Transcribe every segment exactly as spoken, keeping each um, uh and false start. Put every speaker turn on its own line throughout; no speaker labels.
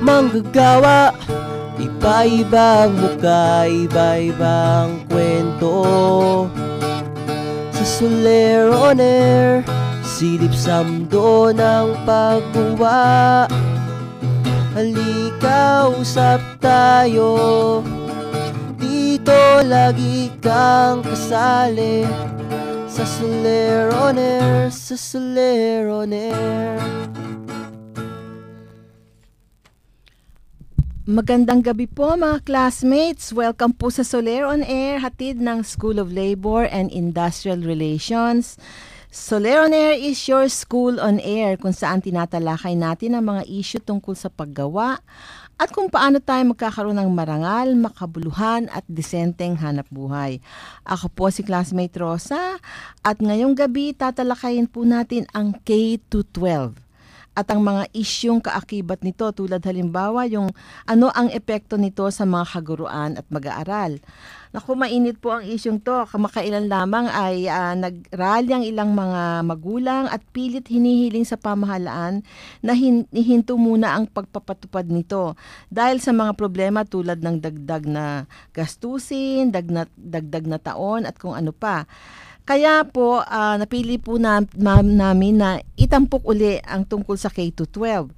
manggagawa, iba-ibang mukha, iba-ibang kwento. Sa Soler on Air, silip sa mundo ng pagguwa. Halika, usap tayo, dito lagi kang kasali. Sa Soler on Air, sa Soler on Air.
Magandang gabi po mga classmates. Welcome po sa Soler on Air, hatid ng School of Labor and Industrial Relations. Soler on Air is your school on air kung saan tinatalakay natin ang mga issue tungkol sa paggawa at kung paano tayo magkakaroon ng marangal, makabuluhan at disenteng hanap buhay. Ako po si classmate Rosa at ngayong gabi tatalakayin po natin ang K to twelve. At ang mga isyong kaakibat nito tulad halimbawa yung ano ang epekto nito sa mga kaguruan at mag-aaral. Naku, mainit po ang isyong to. Kamakailan lamang ay uh, nag-rally ang ilang mga magulang at pilit hinihiling sa pamahalaan na hin- hihinto muna ang pagpapatupad nito dahil sa mga problema tulad ng dagdag na gastusin, dagna- dagdag na taon at kung ano pa. Kaya po, uh, napili po na, na, namin na itampok uli ang tungkol sa K to twelve.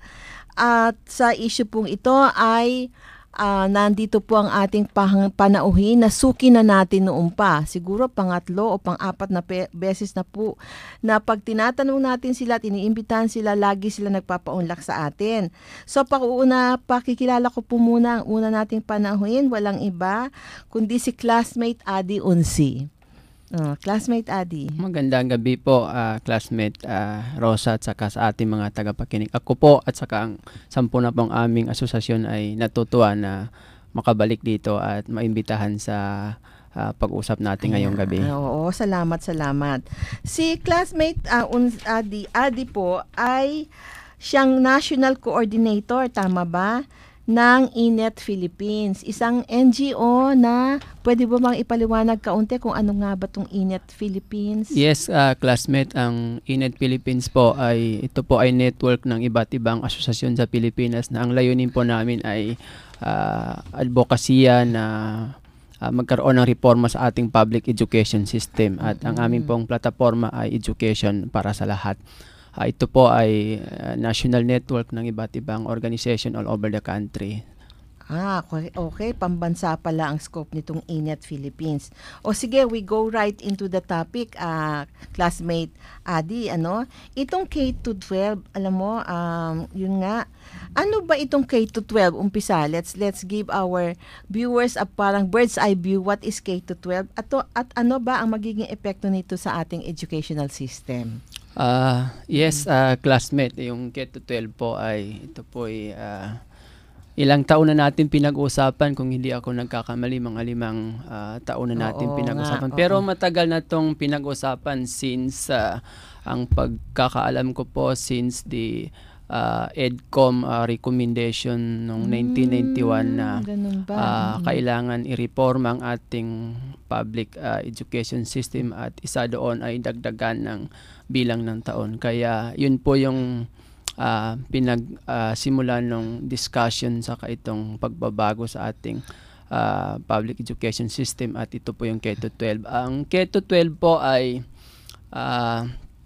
At sa issue pong ito ay uh, nandito po ang ating pang, panauhin na suki na natin noon pa. Siguro pangatlo o pang-apat na pe- beses na po na pag tinatanong natin sila at iniimbitahan sila, lagi sila nagpapaunlak sa atin. So pakuuna, pakikilala ko po muna ang una nating panauhin. Walang iba kundi si classmate Adi Unsi. Uh, classmate Adi.
Magandang gabi po, uh, classmate uh, Rosa at saka sa ating mga tagapakinig. Ako po at saka ang sampu na pong aming asosasyon ay natutuwa na makabalik dito at maimbitahan sa uh, pag-usap natin ngayong gabi.
Uh, oo, salamat, salamat. Si classmate uh, Adi, Adi po ay siyang national coordinator, tama ba? Ng I N E T Philippines, isang N G O na pwede ba bang ipaliwanag kaunti kung ano nga ba itong I N E T Philippines?
Yes, uh, classmate, ang I N E T Philippines po ay ito po ay network ng iba't ibang asosasyon sa Pilipinas na ang layunin po namin ay uh, advokasya na uh, magkaroon ng reforma sa ating public education system at ang aming pong plataforma ay education para sa lahat. Uh, ito po ay uh, national network ng iba't ibang organization all over the country.
Ah, okay, okay. Pambansa pala ang scope nitong I N E T Philippines. O sige, we go right into the topic, uh, classmate Adi. Ano? Itong K to twelve, alam mo, um, yun nga, ano ba itong K to twelve? Umpisa, let's let's give our viewers a parang bird's eye view. What is K to twelve? At, at ano ba ang magiging epekto nito sa ating educational system?
Uh, yes, uh, classmate, yung K to twelve po ay ito po ay uh, ilang taon na natin pinag-usapan, kung hindi ako nagkakamali, mga limang uh, taon na natin oo, pinag-usapan. Nga, pero matagal na itong pinag-usapan since uh, ang pagkakaalam ko po since the uh, EDCOM uh, recommendation noong nineteen ninety-one na uh, kailangan i-reform ang ating public uh, education system at isa doon ay dagdagan ng bilang ng taon. Kaya yun po yung uh, pinag-simulan uh, ng discussion sa itong pagbabago sa ating uh, public education system at ito po yung K to twelve. Ang K to twelve po ay uh,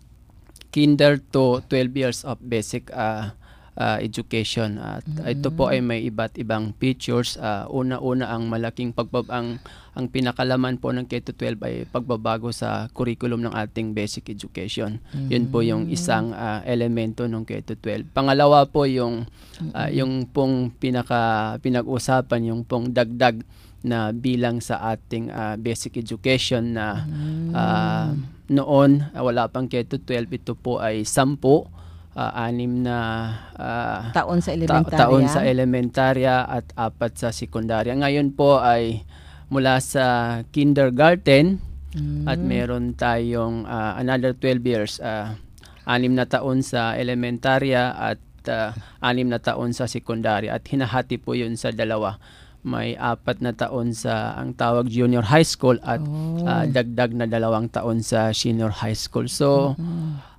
kinder to twelve years of basic uh, uh, education at mm-hmm. ito po ay may iba't ibang features. Uh, una-una ang malaking pagbab ang ang pinakalaman po ng K to twelve ay pagbabago sa curriculum ng ating basic education. Mm-hmm. Yun po yung isang uh, elemento ng K to twelve. Pangalawa po yung uh, yung pong pinaka pinag-usapan yung pong dagdag na bilang sa ating uh, basic education na uh, noon uh, wala pang K to twelve, ito po ay sampu. Uh, anim na uh,
taon sa elementarya.
Ta- taon sa elementarya at apat sa sekundarya. Ngayon po ay mula sa kindergarten mm. at meron tayong uh, another twelve years, uh, anim na taon sa elementarya at uh, anim na taon sa sekundarya at hinahati po yun sa dalawa. May apat na taon sa ang tawag junior high school at oh. uh, dagdag na dalawang taon sa senior high school. So mm-hmm.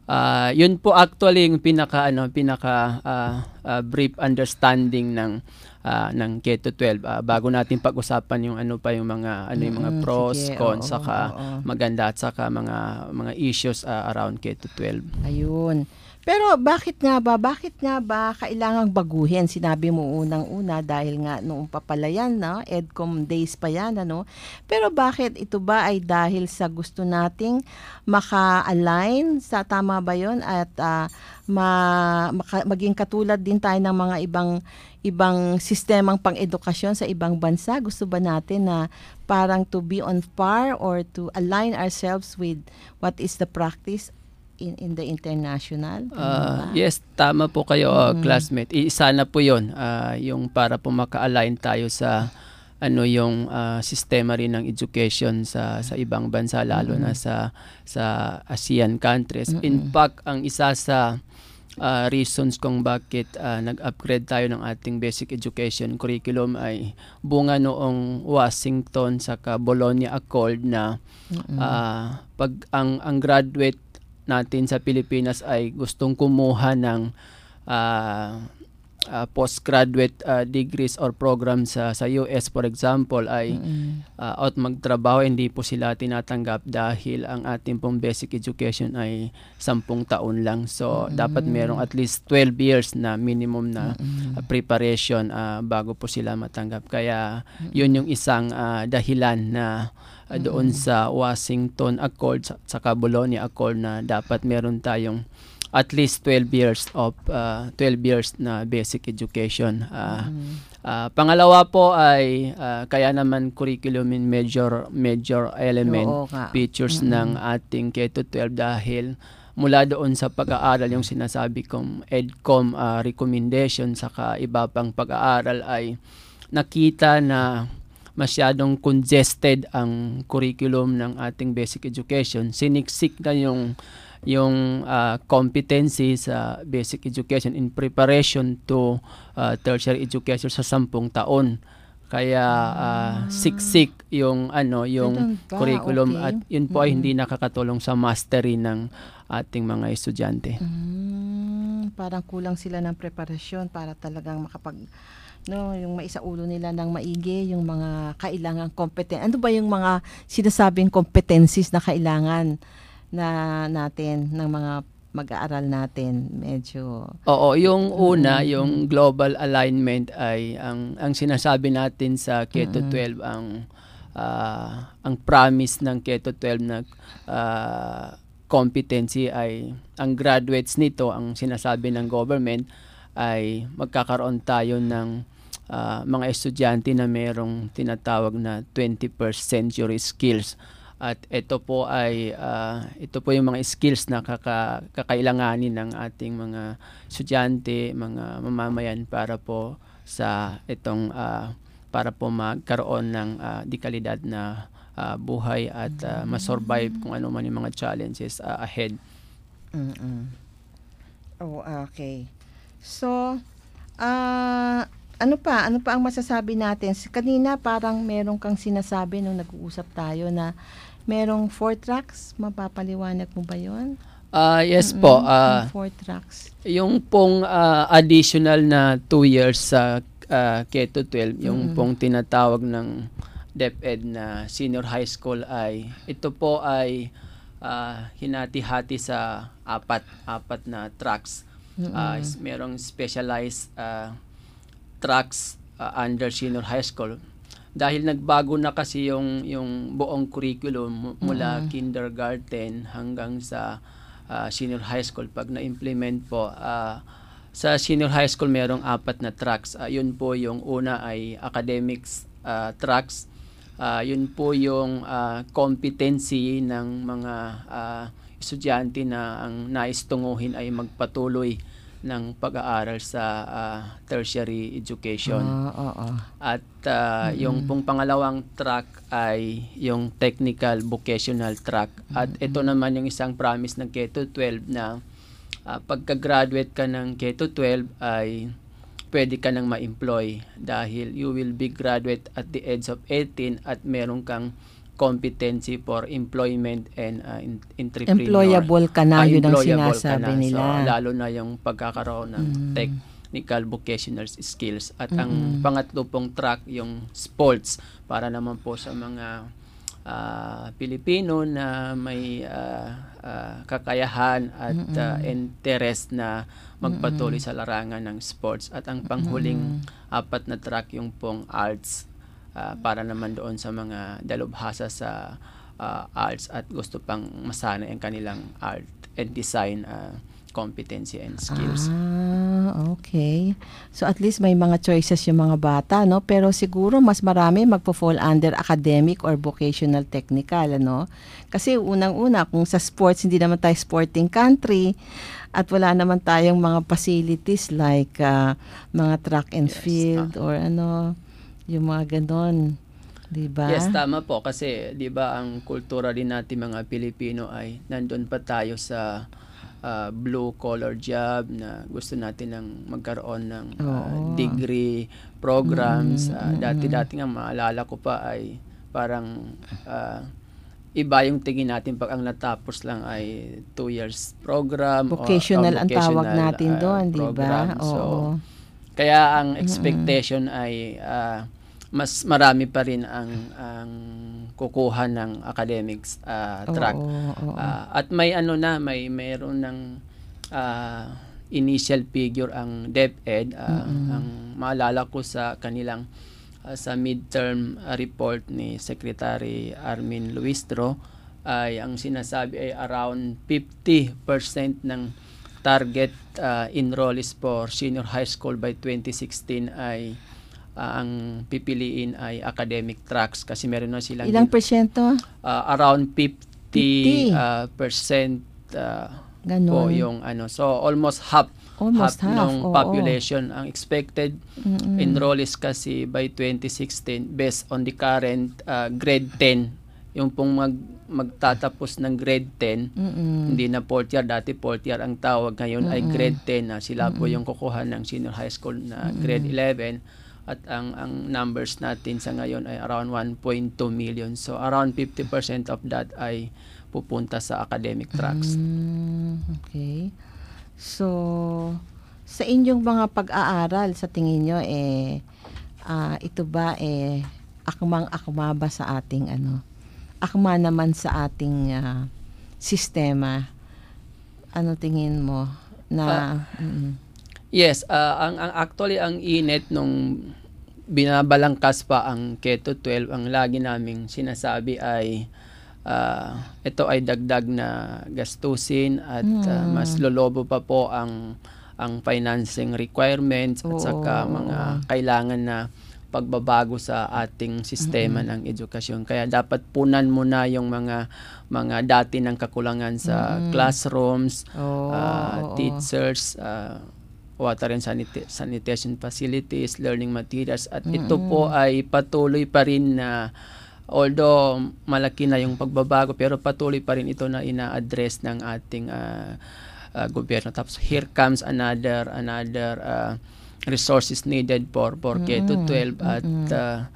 Uh, yun po actually yung pinaka ano pinaka uh, uh, brief understanding ng uh, ng K to twelve uh, bago natin pag-usapan yung ano pa yung mga ano yung mga
Mm,
pros,
sige,
cons,
oo,
saka
oo.
maganda at saka mga mga issues uh, around K to twelve.
Ayun. Pero bakit nga ba, bakit nga ba kailangang baguhin? Sinabi mo unang-una dahil nga noong papalayan, no? EDCOM days pa yan, ano? Pero bakit ito ba ay dahil sa gusto nating maka-align, sa tama ba yun? At uh, ma, maka, maging katulad din tayo ng mga ibang ibang sistemang pang-edukasyon sa ibang bansa? Gusto ba natin na parang to be on par or to align ourselves with what is the practice in in the international?
Uh, yes, tama po kayo, uh,
Mm.
classmate. Isa na po 'yon, uh, yung para po maka-align tayo sa ano yung uh, sistema rin ng education sa sa ibang bansa, lalo na sa sa ASEAN countries. In fact, ang isa sa uh, reasons kung bakit uh, nag-upgrade tayo ng ating basic education curriculum ay bunga noong Washington saka Bologna Accord na uh, pag ang ang graduate natin sa Pilipinas ay gustong kumuha ng uh, uh, postgraduate uh, degrees or programs sa sa U S, for example, ay uh, out magtrabaho, hindi po sila tinatanggap dahil ang ating pong basic education ay sampung taon lang. So dapat merong at least twelve years na minimum na uh, preparation uh, bago po sila matanggap. Kaya yun yung isang uh, dahilan na Uh, doon sa Washington Accord at saka Bologna Accord na dapat meron tayong at least twelve years of uh, twelve years na basic education. Uh, uh, pangalawa po ay uh, kaya naman curriculum in major major element
Oo nga.
features
Mm-mm.
ng ating K to twelve dahil mula doon sa pag-aaral yung sinasabi kong EDCOM uh, recommendation saka iba pang pag-aaral ay nakita na masyadong congested ang curriculum ng ating basic education. Siniksik na yung yung uh, competency sa basic education in preparation to uh, tertiary education sa sampung taon. Kaya uh, siksik yung ano yung
Ganun ba?
curriculum
Okay.
at yun po ay hindi nakakatulong sa mastery ng ating mga estudyante.
Mm, parang kulang sila ng preparasyon para talagang makapag no, yung maisaulo nila ng maigi yung mga kailangang competen. Ano ba yung mga sinasabing competencies na kailangan na natin ng mga mag-aaral natin? Medyo
Oo, yung una, yung global alignment ay ang ang sinasabi natin sa K to twelve ang ah, ang promise ng K to twelve na ah, competency ay ang graduates nito, ang sinasabi ng government ay magkakaroon tayo ng uh, mga estudyante na mayroong tinatawag na twenty-first century skills. At ito po ay uh, ito po yung mga skills na kaka, kakailanganin ng ating mga estudyante, mga mamamayan para po sa itong uh, para po magkaroon ng uh, dikalidad na uh, buhay at uh, masurvive kung ano man yung mga challenges uh, ahead.
Mm-mm. Oh, okay. So, ah ano pa? Ano pa ang masasabi natin? Kanina parang meron kang sinasabi nung nag-uusap tayo na merong four tracks. Mapapaliwanag mo ba yun?
Uh, yes po. Uh,
Yung four tracks.
yung pong uh, additional na two years sa uh, K to twelve, yung
Mm.
pong tinatawag ng DepEd na senior high school ay ito po ay uh, hinati-hati sa apat apat na tracks. Uh, is- merong specialized uh, tracks uh, under senior high school dahil nagbago na kasi yung yung buong curriculum mu- mula kindergarten hanggang sa uh, senior high school. Pag na-implement po uh, sa senior high school merong apat na tracks. Uh, yun po yung una ay academics uh, tracks. Uh, yun po yung uh, competency ng mga uh, estudyante na ang nais tunguhin ay magpatuloy ng pag-aaral sa uh, tertiary education.
Ah, oo.
At uh, yung pong pangalawang track ay yung technical vocational track. At ito naman yung isang promise ng K to twelve na uh, pagka-graduate ka ng K to twelve ay pwede ka nang ma-employ dahil you will be graduate at the age of eighteen at meron kang competency for employment and uh, in, entrepreneur.
Employable ka na,
Ah,
yun ang
employable ka
sinasabi
na.
nila.
So, lalo na yung pagkakaroon ng
Mm.
technical vocational skills. At
Mm-mm.
ang pangatlo pong track, yung sports, para naman po sa mga ah, Pilipino na may ah, ah, kakayahan at ah, interest na magpatuloy sa larangan ng sports. At ang panghuling apat na track, yung pong arts, ah, para naman doon sa mga dalubhasa sa ah, arts at gusto pang masanay ang kanilang art and design ah, competency and skills.
Ah, okay. So at least may mga choices yung mga bata, no? Pero siguro mas marami magpo-fall under academic or vocational technical, ano? Kasi unang-una, kung sa sports, hindi naman tayo sporting country at wala naman tayong mga facilities like ah, mga track and
Yes,
field or ano, yung mga ganon. Diba?
Yes, tama po, kasi 'di ba ang kultura din natin mga Pilipino ay nandun pa tayo sa uh, blue collar job na gusto natin ng magkaroon ng uh,
Oo.
degree programs.
Mm,
Uh,
mm,
dati-dati nga maalala ko pa ay parang uh, iba yung tingin natin pag ang natapos lang ay two years program o- o
Vocational ang tawag
vocational,
natin
uh,
doon, di ba?
program. So,
Oo.
kaya ang expectation ay ah, mas marami pa rin ang ang kukuha ng academics ah, track.
Oo, oo.
Ah, at may ano na, may mayroon ng ah, initial figure ang DepEd. Ah, ang maalala ko sa kanilang ah, sa midterm ah, report ni Secretary Armin Luistro ay ang sinasabi ay around fifty percent ng target uh, enrollees for senior high school by twenty sixteen ay uh, ang pipiliin ay academic tracks kasi meron na silang
Ilang persyento?
uh, around fifty
fifty.
uh, percent uh,
Ganon.
po yung ano, so almost half
Almost half,
ng
oo.
population ang expected
Mm-mm.
enrollees kasi by twenty sixteen based on the current uh, grade ten, yung pong mag magtatapos ng grade ten.
Mm-mm.
Hindi na fourth year, dati fourth year ang tawag, ngayon ay grade ten na sila po yung kukuha ng senior high school na grade eleven, at ang ang numbers natin sa ngayon ay around one point two million, so around fifty percent of that ay pupunta sa academic tracks.
Mm, okay. So, sa inyong mga pag-aaral, sa tingin nyo, eh, ah, ito ba, eh, akmang-akma ba sa ating, ano, akma naman sa ating ah, sistema? Ano tingin mo? Na, mm,
Yes, uh, ang, ang actually ang init nung binabalangkas pa ang K to twelve, ang lagi naming sinasabi ay uh, ito ay dagdag na gastusin at uh, mas lolobo pa po ang ang financing requirements at saka
Oo.
mga kailangan na pagbabago sa ating sistema ng edukasyon. Kaya dapat punan mo na yung mga mga dati ng kakulangan sa classrooms,
Oo,
uh,
oo.
teachers, uh, water and sanita- sanitation facilities, learning materials, at ito po ay patuloy pa rin na although malaki na yung pagbabago, pero patuloy pa rin ito na ina-address ng ating uh, uh, gobyerno. Tapos here comes another another uh, resources needed for for K to twelve, at uh,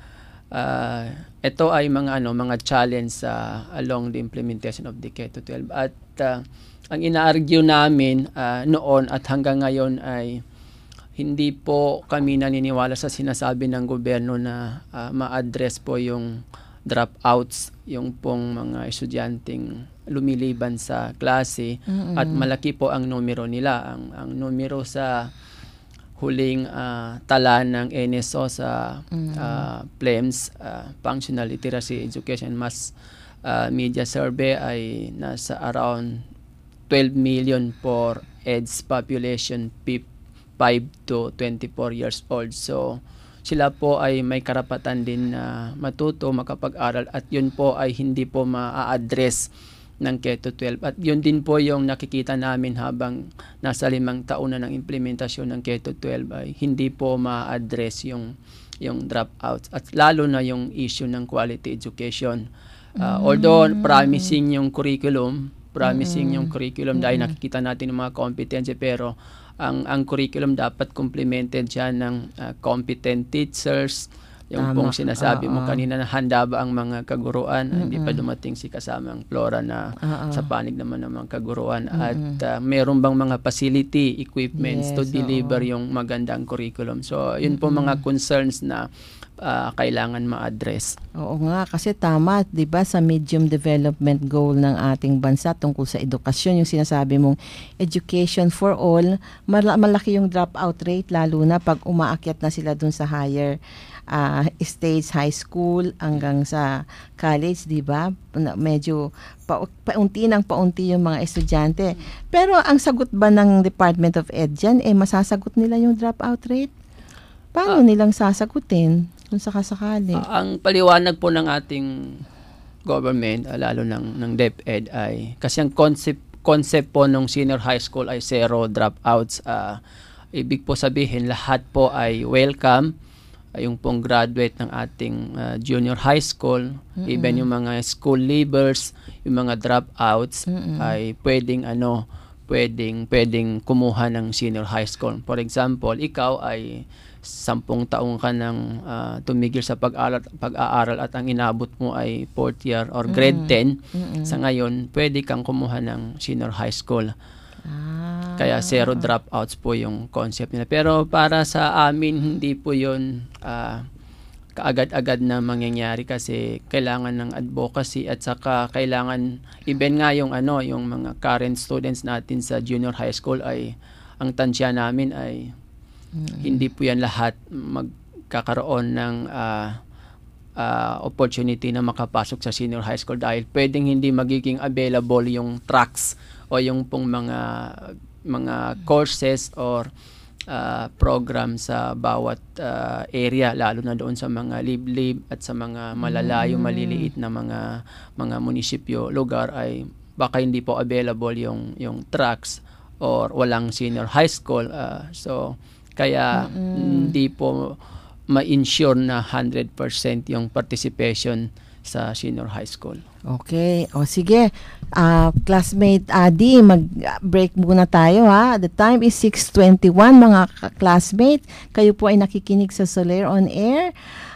uh, ito ay mga ano mga challenge uh, along the implementation of the K to twelve. At uh, ang ina-argue namin uh, noon at hanggang ngayon ay hindi po kami naniniwala sa sinasabi ng gobyerno na uh, ma-address po yung dropouts, yung pong mga estudyanteng lumiliban sa klase. At malaki po ang numero nila. Ang ang numero sa huling uh, tala ng N S O sa uh, P L E M S, uh, Functional Literacy Education Mass uh, Media Survey, ay nasa around twelve million for E D S population five to twenty-four years old. So sila po ay may karapatan din na matuto, makapag-aral, at yun po ay hindi po ma-address ng K to twelve. At yun din po yung nakikita namin habang nasa limang taon na ng implementasyon ng K to twelve, ay hindi po ma-address yung yung dropouts at lalo na yung issue ng quality education. Uh, although promising yung curriculum, promising yung curriculum dahil nakikita natin yung mga competency, pero ang ang curriculum dapat complemented siya ng uh, competent teachers, Yung
Tama.
pong sinasabi mo
Oo.
kanina na handa ba ang mga kaguruan,
Mm-mm.
hindi pa dumating si kasamang Flora na
Oo.
sa panig naman ng mga kaguruan. At
Mm-mm.
uh, meron bang mga facility, equipments to
Yes,
deliver
oo.
yung magandang curriculum. So, yun po mga concerns na uh, kailangan ma-address.
Oo nga, kasi tama, 'di ba, sa medium development goal ng ating bansa tungkol sa edukasyon, yung sinasabi mong education for all, mal- malaki yung dropout rate lalo na pag umaakyat na sila dun sa higher uh, stage, high school hanggang sa college, 'di ba? Na- Medyo pa- paunti ng paunti yung mga estudyante. Pero ang sagot ba ng Department of Ed dyan, eh masasagot nila yung dropout rate? Paano
Ah.
nilang sasagutin kung sakasakali?
Uh, ang paliwanag po ng ating government, uh, lalo ng, ng DepEd, ay kasi ang concept, concept po ng senior high school ay zero dropouts. Uh, ibig po sabihin, lahat po ay welcome. Uh, yung pong graduate ng ating uh, junior high school,
Mm-mm.
even yung mga school leavers, yung mga dropouts,
Mm-mm.
ay pwedeng ano, pwedeng, pwedeng kumuha ng senior high school. For example, ikaw ay sampung taong ka nang uh, tumigil sa pag-aaral, pag-aaral at ang inabot mo ay fourth year or grade
Mm.
ten.
Mm-mm.
Sa ngayon, pwede kang kumuha ng senior high school.
Ah.
Kaya zero dropouts po yung concept nila. Pero para sa amin, hindi po yun uh, kaagad-agad na mangyayari kasi kailangan ng advocacy at saka kailangan, even nga yung, ano, yung mga current students natin sa junior high school ay, ang tansya namin ay
Mm-mm.
hindi po yan lahat magkakaroon ng uh, uh, opportunity na makapasok sa senior high school dahil pwedeng hindi magiging available yung tracks o yung pong mga mga courses or uh, program sa bawat uh, area, lalo na doon sa mga liblib at sa mga malalayo,
Mm.
maliliit na mga mga munisipyo, lugar ay baka hindi po available yung yung tracks or walang senior high school. Uh, so kaya
Mm-mm.
hindi po ma-ensure na one hundred percent yung participation sa senior high school.
Okay. O sige. Ah, classmate Adi, mag-break muna tayo ha. The time is six twenty-one mga classmate. Kayo po ay nakikinig sa Soler on Air.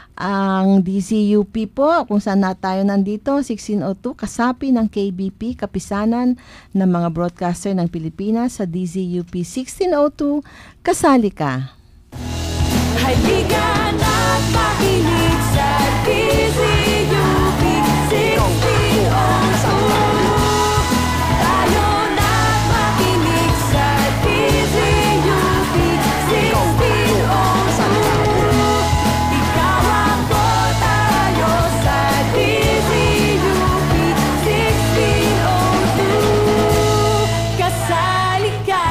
Ang D Z U P po, kung saan na tayo nandito, sixteen oh two, kasapi ng K B P, kapisanan ng mga broadcaster ng Pilipinas sa D Z U P sixteen oh two, kasali ka.
Halika na't makinig sa D Z U P sixteen oh two. Tayo na't makinig sa D Z U P sixteen oh two. Ikaw ako, tayo sa D Z U P sixteen oh two. Kasali ka.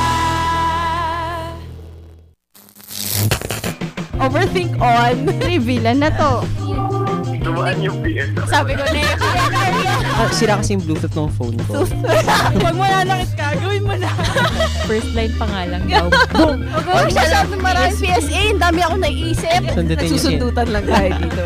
Overthink on. Reveal na to.
Dumaan yung P S.
Sabi ko na yun.
Ah, sira kasi yung Bluetooth ng phone ko.
Huwag mo nanakit ka. Gawin mo na.
First line pa nga lang daw.
Huwag mo masyadong maraming P S A. Ang dami ako naiisip.
Sundutin niyo siya.
Nagsusundutan lang tayo dito.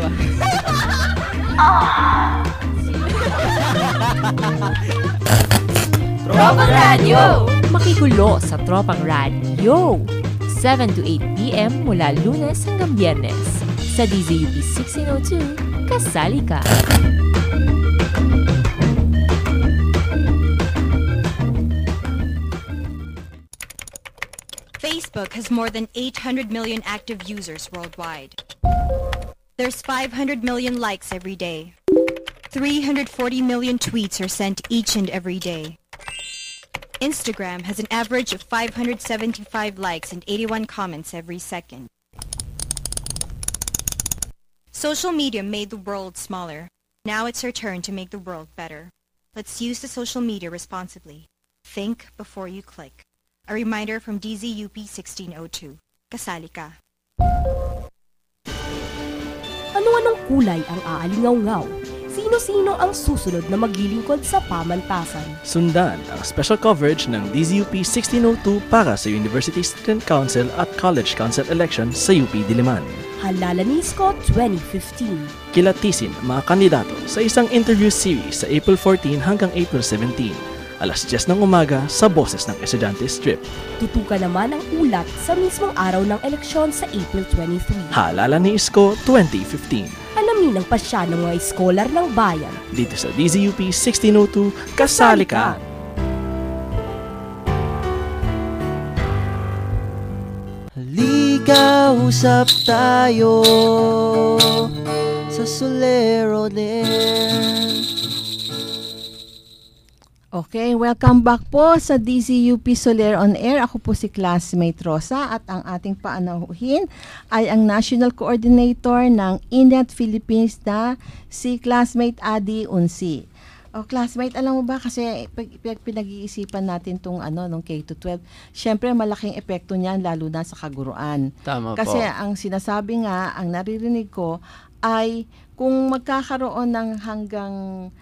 Tropang Radyo!
Makikulo sa Tropang Radyo. seven to eight p.m. mula Lunes hanggang Biyernes. Sa D Z U P sixteen oh two, kasali ka.
Facebook has more than eight hundred million active users worldwide. There's five hundred million likes every day. three hundred forty million tweets are sent each and every day. Instagram has an average of five hundred seventy-five likes and eighty-one comments every second. Social media made the world smaller. Now it's our turn to make the world better. Let's use the social media responsibly. Think before you click. A reminder from D Z U P sixteen oh two. Kasali ka.
Ano-anong kulay ang aalingaw-ngaw? Sino-sino ang susunod na maglilingkod sa pamantasan?
Sundan ang special coverage ng D Z U P sixteen oh two para sa University Student Council at College Council election sa U P Diliman.
Halalanisco twenty fifteen.
Kilatisin ang mga kandidato sa isang interview series sa April fourteen hanggang April seventeen. alas diyes ng umaga sa Boses ng Estudyante Strip.
Tutukan naman ang ulat sa mismong araw ng eleksyon sa April twenty-three.
Haalala ni Isko twenty fifteen.
Alamin ang pasya ng mga iskolar ng bayan.
Dito sa D Z U P sixteen oh two, kasali ka!
Halika, usap tayo sa Solero Air.
Okay, welcome back po sa D Z U P Soler on Air. Ako po si Classmate Rosa at ang ating paanahuhin ay ang National Coordinator ng I N E T Philippines na si Classmate Adi Unsi. O Classmate, alam mo ba kasi pag, pag pinag-iisipan natin tong ano nung K to twelve, syempre malaking epekto niyan lalo na sa kaguruan.
Tama
Kasi
po.
ang sinasabi nga, ang naririnig ko ay kung magkakaroon ng hanggang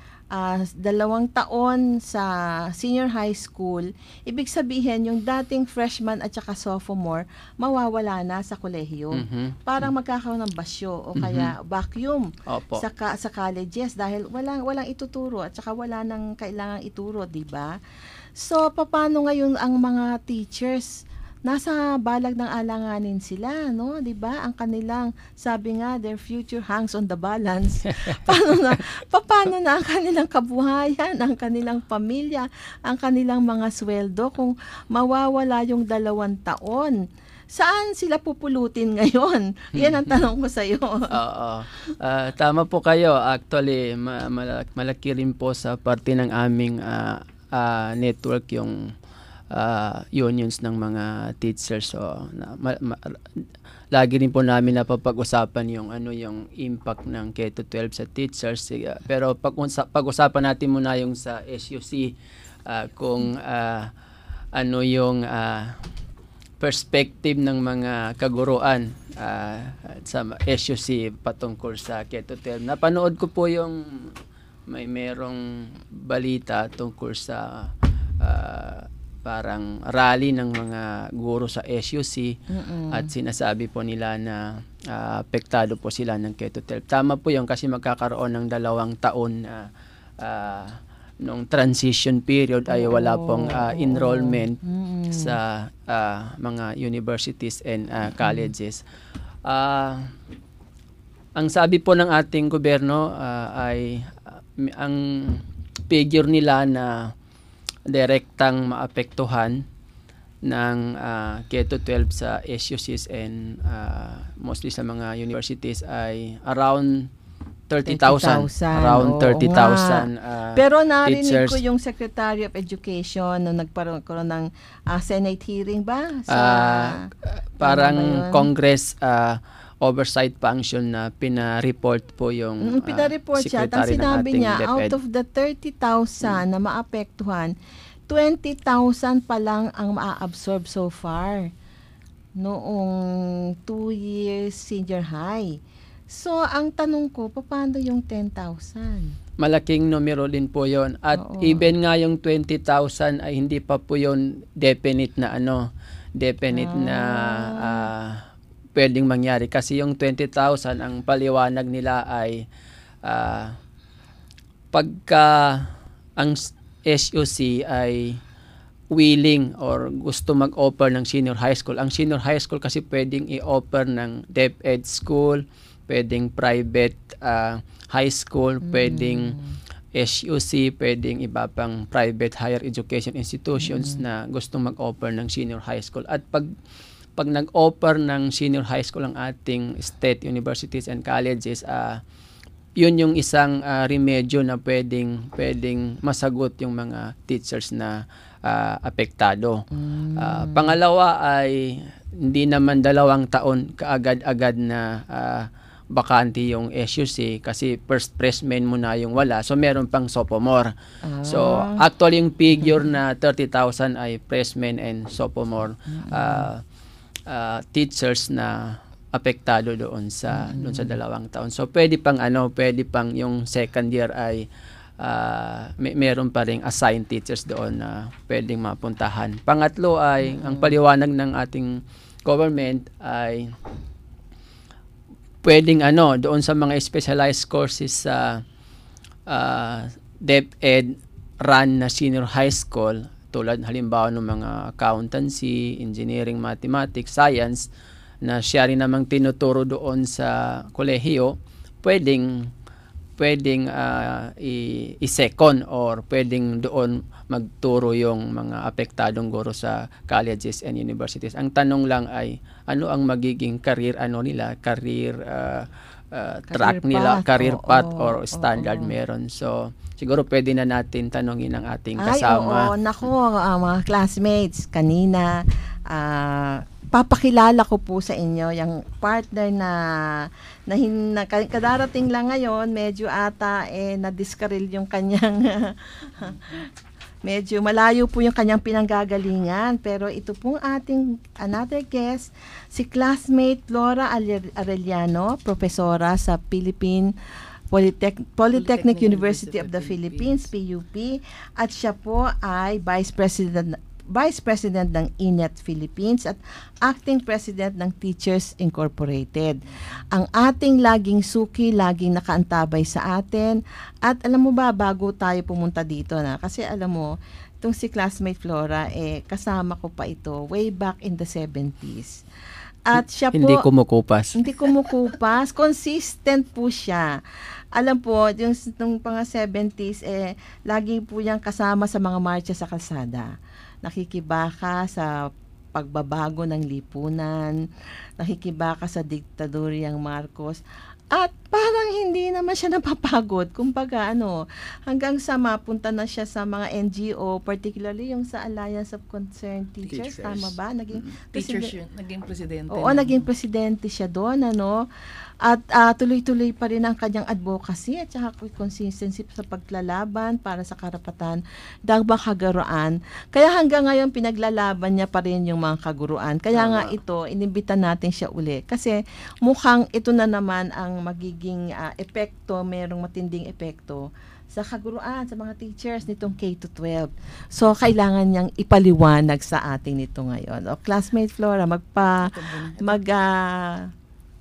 Uh, dalawang taon sa senior high school, ibig sabihin yung dating freshman at saka sophomore mawawala na sa kolehiyo.
Mhm.
Parang magkakaroon ng basyo o kaya vacuum
Opo.
sa ka, sa colleges dahil walang walang ituturo at saka wala nang kailangang ituro, di ba? So paano ngayon ang mga teachers? Nasa balag ng alanganin sila, no? 'Di ba? Ang kanilang, sabi nga, their future hangs on the balance. paano na paano na ang kanilang kabuhayan, ang kanilang pamilya, ang kanilang mga sweldo kung mawawala yung dalawang taon? Saan sila pupulutin ngayon? Yan ang tanong ko sa iyo.
Oo. Ah, tama po kayo. Actually, ma- malak- malaki rin po sa parte ng aming ah, ah, network yung Uh, unions ng mga teachers. So na, ma, ma, lagi rin po namin napapag-usapan yung ano yung impact ng K to twelve sa teachers. Uh, pero pag pag-usapan natin muna yung sa S U C uh, kung uh, ano yung uh, perspective ng mga kaguruan uh, sa S U C patungkol sa K to twelve. Napanood ko po yung may merong balita tungkol sa uh, parang rally ng mga guro sa S U C. Mm-mm. At sinasabi po nila na uh, apektado po sila ng K to twelve. Tama po yun kasi magkakaroon ng dalawang taon na uh, uh, nung transition period ay wala pong uh, enrollment mm-hmm. sa uh, mga universities and uh, colleges. Uh, ang sabi po ng ating gobyerno uh, ay uh, ang figure nila na direktang maapektuhan ng uh, K to twelve sa S U Cs and uh, mostly sa mga universities ay around thirty thousand. Around thirty thousand uh,
Pero narinig
teachers.
ko yung Secretary of Education nung nagkaroon ng uh, Senate hearing ba? Sa,
uh, parang
ano
Congress uh, oversight function na pina-report po yung
mm, pina-report
uh,
siya. At ang sinabi niya,
DepEd.
out of the thirty thousand mm. na maapektuhan, twenty thousand pa lang ang maa-absorb so far noong two years senior high. So, ang tanong ko, paano yung ten thousand?
Malaking numero din po yon. At
Oo.
even nga yung twenty thousand ay hindi pa po yon definite na ano, definite ah. na uh, pwedeng mangyari. Kasi yung twenty thousand, ang paliwanag nila ay uh, pagka ang S U C ay willing or gusto mag-offer ng senior high school. Ang senior high school kasi pwedeng i-offer ng DepEd school, pwedeng private uh, high school, mm. pwedeng S U C, pwedeng iba pang private higher education institutions mm. na gustong mag-offer ng senior high school. At pag pag nag-offer ng senior high school ang ating state universities and colleges, uh, yun yung isang uh, remedyo na pwedeng pwedeng masagot yung mga teachers na uh, apektado. Mm. Uh, pangalawa ay hindi naman dalawang taon kaagad-agad na uh, bakante yung S U C kasi first freshman mo na yung wala. So meron pang sophomore. Ah. So actually yung figure na thirty thousand ay freshman and sophomore uh, uh, teachers na apektado doon sa mm. doon sa dalawang taon. So pwede pang ano, pwede pang yung second year ay uh, may meron pa ring assigned teachers doon na pwedeng mapuntahan. Pangatlo ay mm. ang paliwanag ng ating government ay pwedeng ano doon sa mga specialized courses sa uh, DepEd run na senior high school, tulad halimbawa ng mga accountancy, engineering, mathematics, science, na siya rin namang tinuturo doon sa kolehiyo, pwedeng pwedeng uh, i- i-second or pwedeng doon magturo yung mga apektadong guro sa colleges and universities. Ang tanong lang ay ano ang magiging career ano nila, career uh, uh, track
Career
nila,
path,
career
oo,
path
oo,
or standard
oo.
meron. So siguro pwede na natin tanongin ang ating
Ay,
kasama.
oo. Naku, ah, mga classmates, kanina, ah, papakilala ko po sa inyo yung partner na, na, hin, na ka- kadarating lang ngayon, medyo ata eh, na-discarril yung kanyang, medyo malayo po yung kanyang pinanggagalingan. Pero ito pong ating another guest, si classmate Flora Aler- Arellano, profesora sa Philippine Polytech- Polytechnic, University of the Philippines, P U P, at siya po ay Vice President Vice President ng I N E T Philippines at Acting President ng Teachers Incorporated. Ang ating laging suki, laging nakaantabay sa atin. At alam mo ba, bago tayo pumunta dito na, kasi alam mo, itong si classmate Flora, eh, kasama ko pa ito way back in the seventies. At siya po,
Hindi kumukupas.
hindi kumukupas. Consistent po siya. Alam po, yung nung pang seventies, eh, lagi po niyang kasama sa mga marcha sa kalsada. Nakikibaka sa pagbabago ng lipunan, nakikibaka sa diktadoryang Marcos, at parang hindi naman siya napapagod. Kumbaga, ano, hanggang sa mapunta na siya sa mga N G O, particularly yung sa Alliance of Concerned Teachers,
Teachers.
tama ba? Naging
Teachers
presiden-
yun, naging presidente.
Oo, naging presidente siya doon, ano. At ah, tuloy-tuloy pa rin ang kanyang advocacy at saka consistency sa paglalaban para sa karapatan ng mga kaguruan. Kaya hanggang ngayon pinaglalaban niya pa rin yung mga kaguruan. Kaya nga ito, inimbitan natin siya uli. Kasi mukhang ito na naman ang magiging ah, epekto, merong matinding epekto sa kaguruan, sa mga teachers nitong K to twelve. So, kailangan niyang ipaliwanag sa atin ito ngayon. O, classmate Flora, magpa, mag, ah,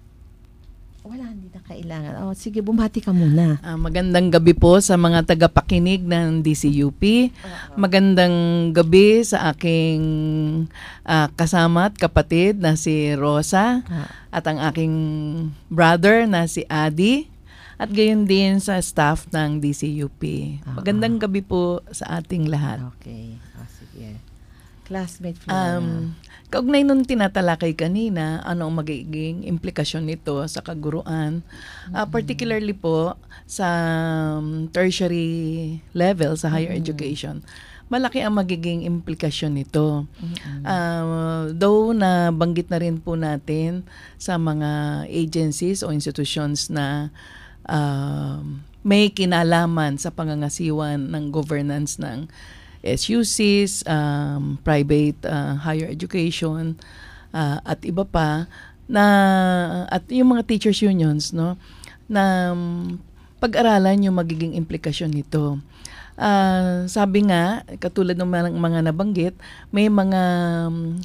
wala, hindi na kailangan. O, sige, bumati ka muna.
Ah, magandang gabi po sa mga tagapakinig ng D C U P. Magandang gabi sa aking ah, kasama at kapatid na si Rosa at ang aking brother na si Adi at gayon din sa staff ng D C U P. Magandang gabi po sa ating lahat.
Okay. O, sige. Classmate Flora.
Um, kaugnay nung tinatalakay kanina, ano ang magiging implikasyon nito sa kaguruan, uh, particularly po sa um, tertiary level, sa higher
Mm-hmm.
education, malaki ang magiging implikasyon nito. Uh, though na banggit na rin po natin sa mga agencies o institutions na uh, may kinalaman sa pangangasiwan ng governance ng S U Cs, um, private uh, higher education, uh, at iba pa na at yung mga teachers unions, no, na um, pag-aralan yung magiging implikasyon nito. Uh, sabi nga, katulad ng mga, mga nabanggit, may mga um,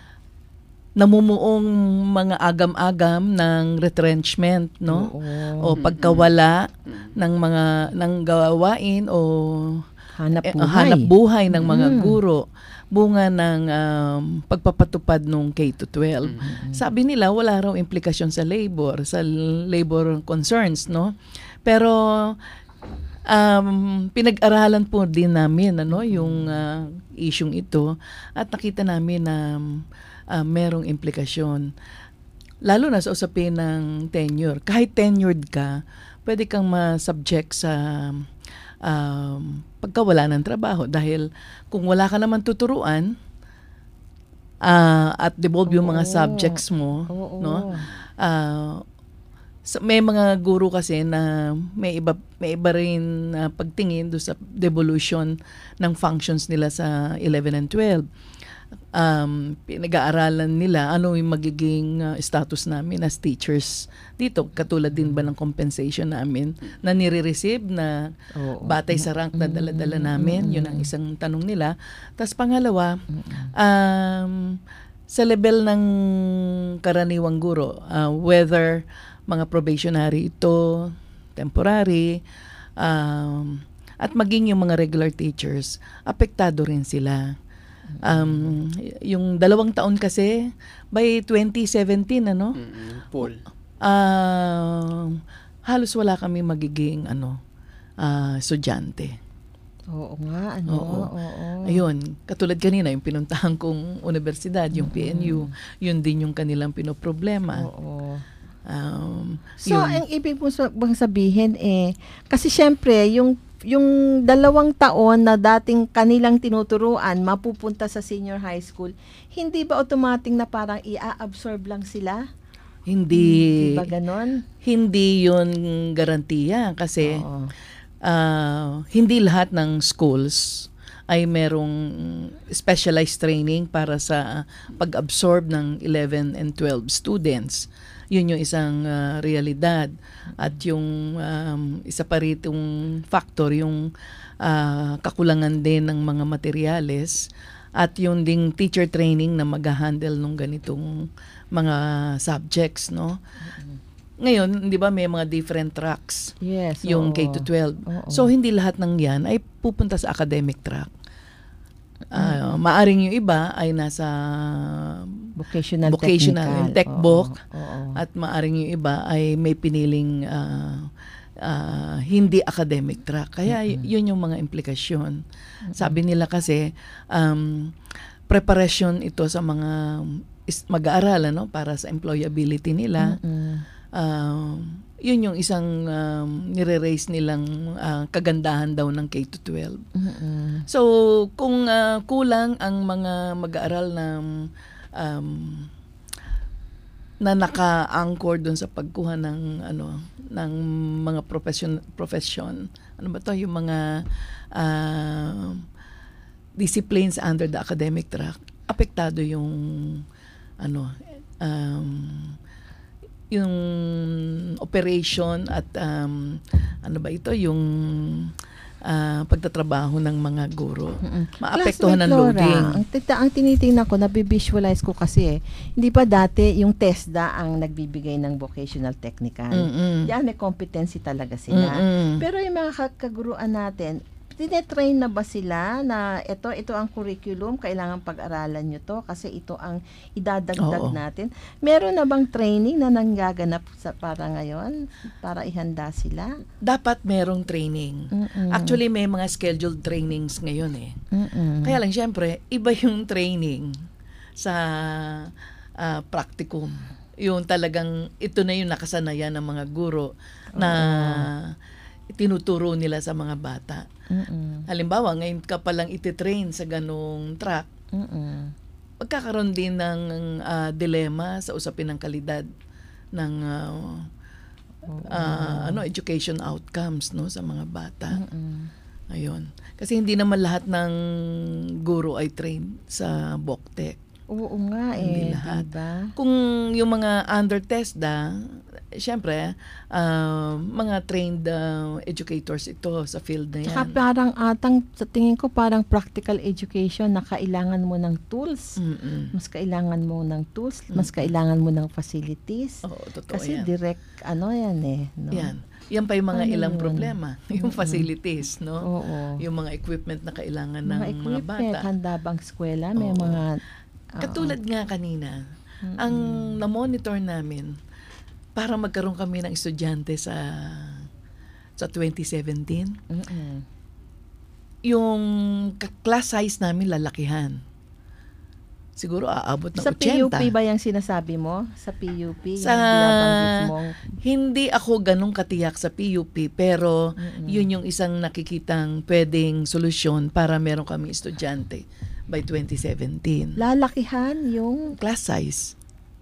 namumuong mga agam-agam ng retrenchment, no? O pagkawala ng mga ng gawain o
hanap
eh,
buhay,
hanap buhay ng mga
Mm.
guro, bunga ng um, pagpapatupad nung K to twelve. Sabi nila wala raw implikasyon sa labor, sa labor concerns, no? Pero um, pinag-aralan po din namin ano yung uh, isyung ito at nakita namin na uh, merong implikasyon. Lalo na sa usapin ng tenure. Kahit tenured ka, pwede kang ma-subject sa um, pagkawala ng trabaho dahil kung wala ka naman tuturuan uh, at devolve yung mga subjects mo,
Oo.
no? Uh, so may mga guro kasi na may iba may iba rin uh, pagtingin do sa devolution ng functions nila sa eleven and twelve. Um, pinag-aaralan nila ano yung magiging uh, status namin as teachers dito, katulad din ba ng compensation namin na nire-receive na
Oo.
batay sa rank na dala-dala namin, yun ang isang tanong nila. Tapos pangalawa, um, sa level ng karaniwang guro, uh, whether mga probationary ito, temporary, um, At maging yung mga regular teachers, apektado rin sila. Um, yung dalawang taon kasi, by twenty seventeen, ano?
Mm-mm. Full.
Uh, halos wala kami magiging, ano, uh, estudyante.
Oo nga, ano?
Oo.
Oo.
Ayun, katulad kanina, yung pinuntahan kong universidad, yung P N U, yun din yung kanilang pinoproblema.
Oo.
Um,
So,
yun.
ang ibig mo sa- bang sabihin eh, kasi syempre, yung yung dalawang taon na dating kanilang tinuturuan mapupunta sa senior high school, hindi ba automatic na parang i-absorb lang sila?
Hindi.
Hindi ba ganon?
Hindi yun garantiya kasi
Oo.
uh, hindi lahat ng schools ay merong specialized training para sa pag-absorb ng eleven and twelve students. Yun yung isang uh, realidad. At yung um, isa pa ritong factor, yung uh, kakulangan din ng mga materyales at yung ding teacher training na mag-handle ng ganitong mga subjects, no? Ngayon, di ba may mga different tracks
Yes.
yung
oo.
K to twelve.
Oo.
So, hindi lahat ng yan ay pupunta sa academic track. Uh, maaring yung iba ay nasa
vocational,
vocational
technical.
yung tech book
Oo, oo.
at maaring yung iba ay may piniling uh, uh, hindi academic track. Kaya y- yun yung mga implikasyon. Sabi nila kasi um, preparation ito sa mga is- mag-aaral, ano, para sa employability nila.
Mm-mm.
Uh, yun yung isang um, nire-raise nilang uh, kagandahan daw ng K to twelve.
Mm-mm.
So, kung uh, kulang ang mga mag-aaral ng um, na naka-anchor doon sa pagkuha ng ano ng mga profession profession ano ba to yung mga uh, disciplines under the academic track, apektado yung ano um, yung operation at um, ano ba ito yung uh, pagtatrabaho ng mga guro. Maapektuhan ng
Classmate
loading.
Laura, ang, tita, ang tinitingnan ko, nabivisualize ko kasi eh, hindi pa dati yung TESDA ang nagbibigay ng vocational technical.
Mm-mm.
Yan, may competency talaga sila.
Mm-mm.
Pero yung mga kaguruan natin, tinetrain na ba sila na ito, ito ang curriculum, kailangan pag-aralan nyo to kasi ito ang idadagdag
Oo.
natin. Meron na bang training na nanggaganap sa para ngayon para ihanda sila?
Dapat merong training.
Mm-mm.
Actually, may mga scheduled trainings ngayon eh.
Mm-mm.
Kaya lang, syempre, iba yung training sa uh, practicum. Yung talagang, ito na yung nakasanayan ng mga guro na tinuturo nila sa mga bata.
Mm-mm.
Halimbawa, ngayon ka palang ititrain sa ganong track,
Mm-mm.
magkakaroon din ng uh, dilema sa usapin ng kalidad ng uh, uh, ano education outcomes, no, sa mga bata.
Mm-mm.
Ayun. Kasi hindi naman lahat ng guro ay trained sa BOCTEC.
Oo nga
Hindi
eh,
lahat.
diba?
Kung yung mga under TESDA, syempre, uh, mga trained uh, educators ito sa field na yan.
Tsaka parang atang, sa tingin ko parang practical education na kailangan mo ng tools.
Mm-mm.
Mas kailangan mo ng tools, mas kailangan mo ng facilities.
Oo, totoo
Kasi
yan.
direct, ano yan eh. No?
Yan. Yan pa yung mga
Ano
ilang
yun?
problema. Yung
Mm-mm.
facilities, no?
Oo.
Yung mga equipment na kailangan ng
Mga
mga
equipment,
bata.
handa bang eskwela, may
Oo.
mga...
Katulad nga kanina, ang na-monitor namin, para magkaroon kami ng estudyante sa sa twenty seventeen,
Mm-mm.
yung ka- class size namin lalakihan. Siguro aabot ng
Sa P U P
eighty.
ba yung sinasabi mo? Sa P U P?
Sa,
yung binabanggit mong...
hindi ako ganun katiyak sa P U P, pero
Mm-mm.
yun yung isang nakikitang pwedeng solusyon para meron kami estudyante by twenty seventeen.
Lalakihan yung...
Class size.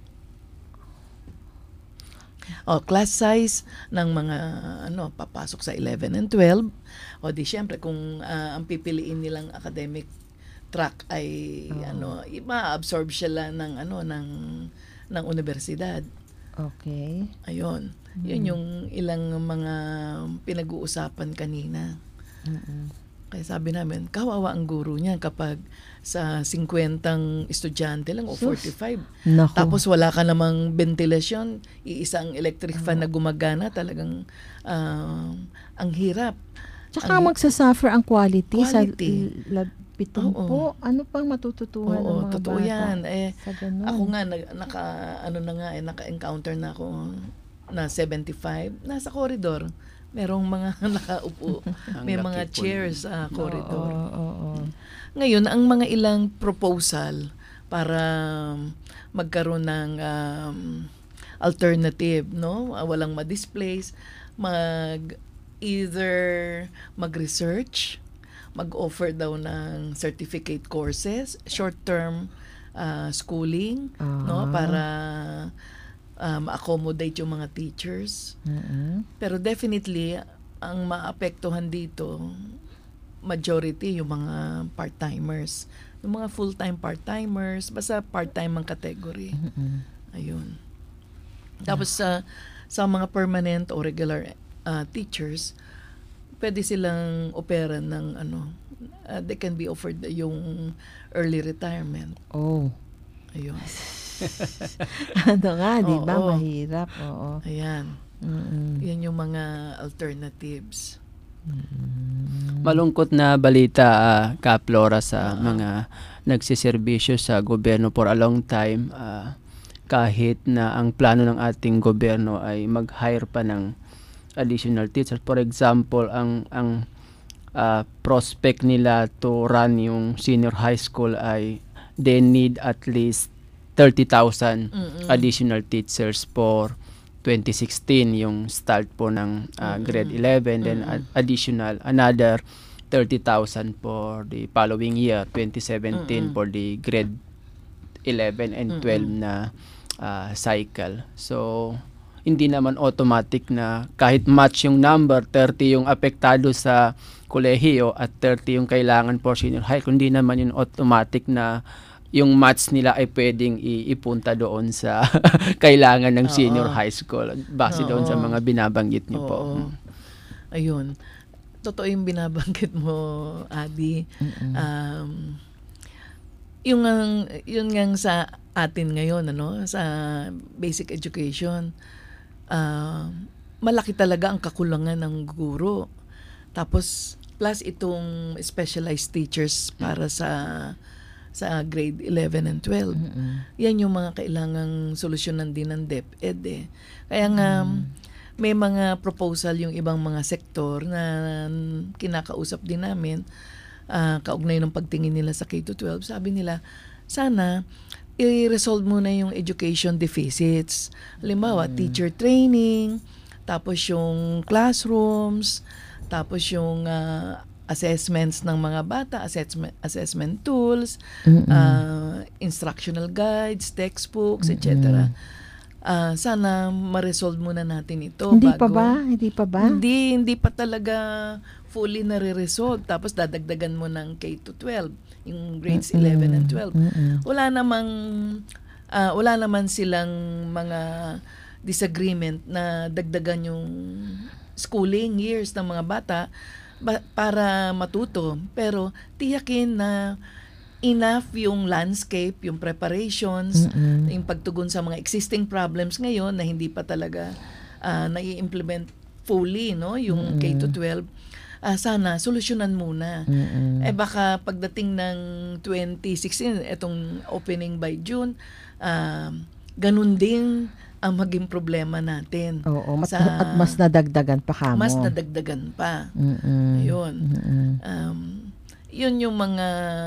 O, class size ng mga ano papasok sa eleven and twelve. O di syempre kung ah, ang pipiliin nilang academic track ay ano, ma-absorb sila ng ano ng ng universidad.
Okay.
Ayun. Yun yung ilang mga pinag-uusapan kanina.
Mm-mm.
Kaya sabi namin, kawawa ang guro niya kapag sa fifty estudyante lang o
Sus.
forty-five.
Naku.
Tapos wala ka namang ventilasyon, iisang electric fan na gumagana, talagang ah, ang hirap
Tsaka
Ang-
magsasuffer ang quality,
Quality.
sa lab, pitong
Oo.
po. Ano pang matututuhan ng
Oo,
mga
totoo
bata
yan. Eh,
sa ganun?
ako nga, nag, naka, ano na nga, eh, naka-encounter na ako na seventy-five. Nasa corridor. Merong mga nakaupo.
Ang
May
laki
mga
po
chairs sa corridor.
Oo, oo, oo.
Ngayon, ang mga ilang proposal para magkaroon ng um, alternative, no? Ah, walang ma-displace, mag either mag-research, mag-offer daw ng certificate courses, short-term uh, schooling, no?
Ah.
Para um, accommodate yung mga teachers.
Mm-mm.
Pero definitely, ang maapektuhan dito, majority yung mga part-timers. Yung mga full-time part-timers, basta part-time ang category.
Mm-mm.
Ayun. Tapos sa sa mga permanent o regular uh, teachers, pwede silang opera ng ano, uh, they can be offered yung early retirement.
Oh.
Ayun.
Ano nga, di ba?
Oo.
Mahirap. Oo.
Ayan.
Mm-mm.
Yan yung mga alternatives.
Malungkot na balita, uh, Kap Flora, sa mga nagsiservisyo sa gobyerno for a long time. Uh, kahit na ang plano ng ating gobyerno ay mag-hire pa ng additional teachers. For example, ang ang uh, prospect nila to run yung senior high school ay they need at least thirty thousand
Mm-mm.
additional teachers for twenty sixteen, yung start po ng uh, grade eleven, then ad- additional another thirty thousand for the following year, twenty seventeen,
Mm-mm.
for the grade eleven and
Mm-mm.
twelve na uh, cycle. So hindi naman automatic na kahit match yung number, thirty yung apektado sa kolehiyo at thirty yung kailangan for senior high, kundi naman yung automatic na yung match nila ay pwedeng i- ipunta doon sa kailangan ng senior
Oo.
high school base
Oo.
doon sa mga binabanggit niyo po.
Oo. Ayun. Totoo yung binabanggit mo, Adi. Um, yung ang yun ngang sa atin ngayon, ano, sa basic education, uh, malaki talaga ang kakulangan ng guro. Tapos plus itong specialized teachers para sa sa grade eleven and twelve.
Mm-mm.
Yan yung mga kailangang solusyonan din ng DepEd eh. Kaya nga may mga proposal yung ibang mga sektor na kinakausap din namin, uh, kaugnay ng pagtingin nila sa K to twelve. Sabi nila, sana i-resolve muna yung education deficits. Halimbawa,
Mm.
teacher training, tapos yung classrooms, tapos yung uh, assessments ng mga bata, assessment assessment tools,
Mm-mm.
uh, instructional guides, textbooks, et cetera. Uh, sana ma-resolve muna natin ito.
Hindi
bago,
pa ba? Hindi pa ba?
Hindi, hindi pa talaga fully nare-resolve. Tapos dadagdagan mo ng K to twelve, yung grades
Mm-mm.
eleven and twelve.
Mm-mm.
Wala namang uh, wala naman silang mga disagreement na dagdagan yung schooling years ng mga bata ba- para matuto, pero tiyakin na enough yung landscape, yung preparations,
Mm-mm.
yung pagtugon sa mga existing problems ngayon na hindi pa talaga uh, nai-implement fully, no, yung K to twelve. Uh, sana solusyonan muna.
Mm-mm.
Eh baka pagdating ng twenty sixteen, etong opening by June, uh, ganun din ang maging problema natin.
Oo, mat-
Sa-
at mas nadagdagan pa kamo.
Mas nadagdagan pa.
Mm-mm.
Ayun.
Mm-mm.
Um, yun yung mga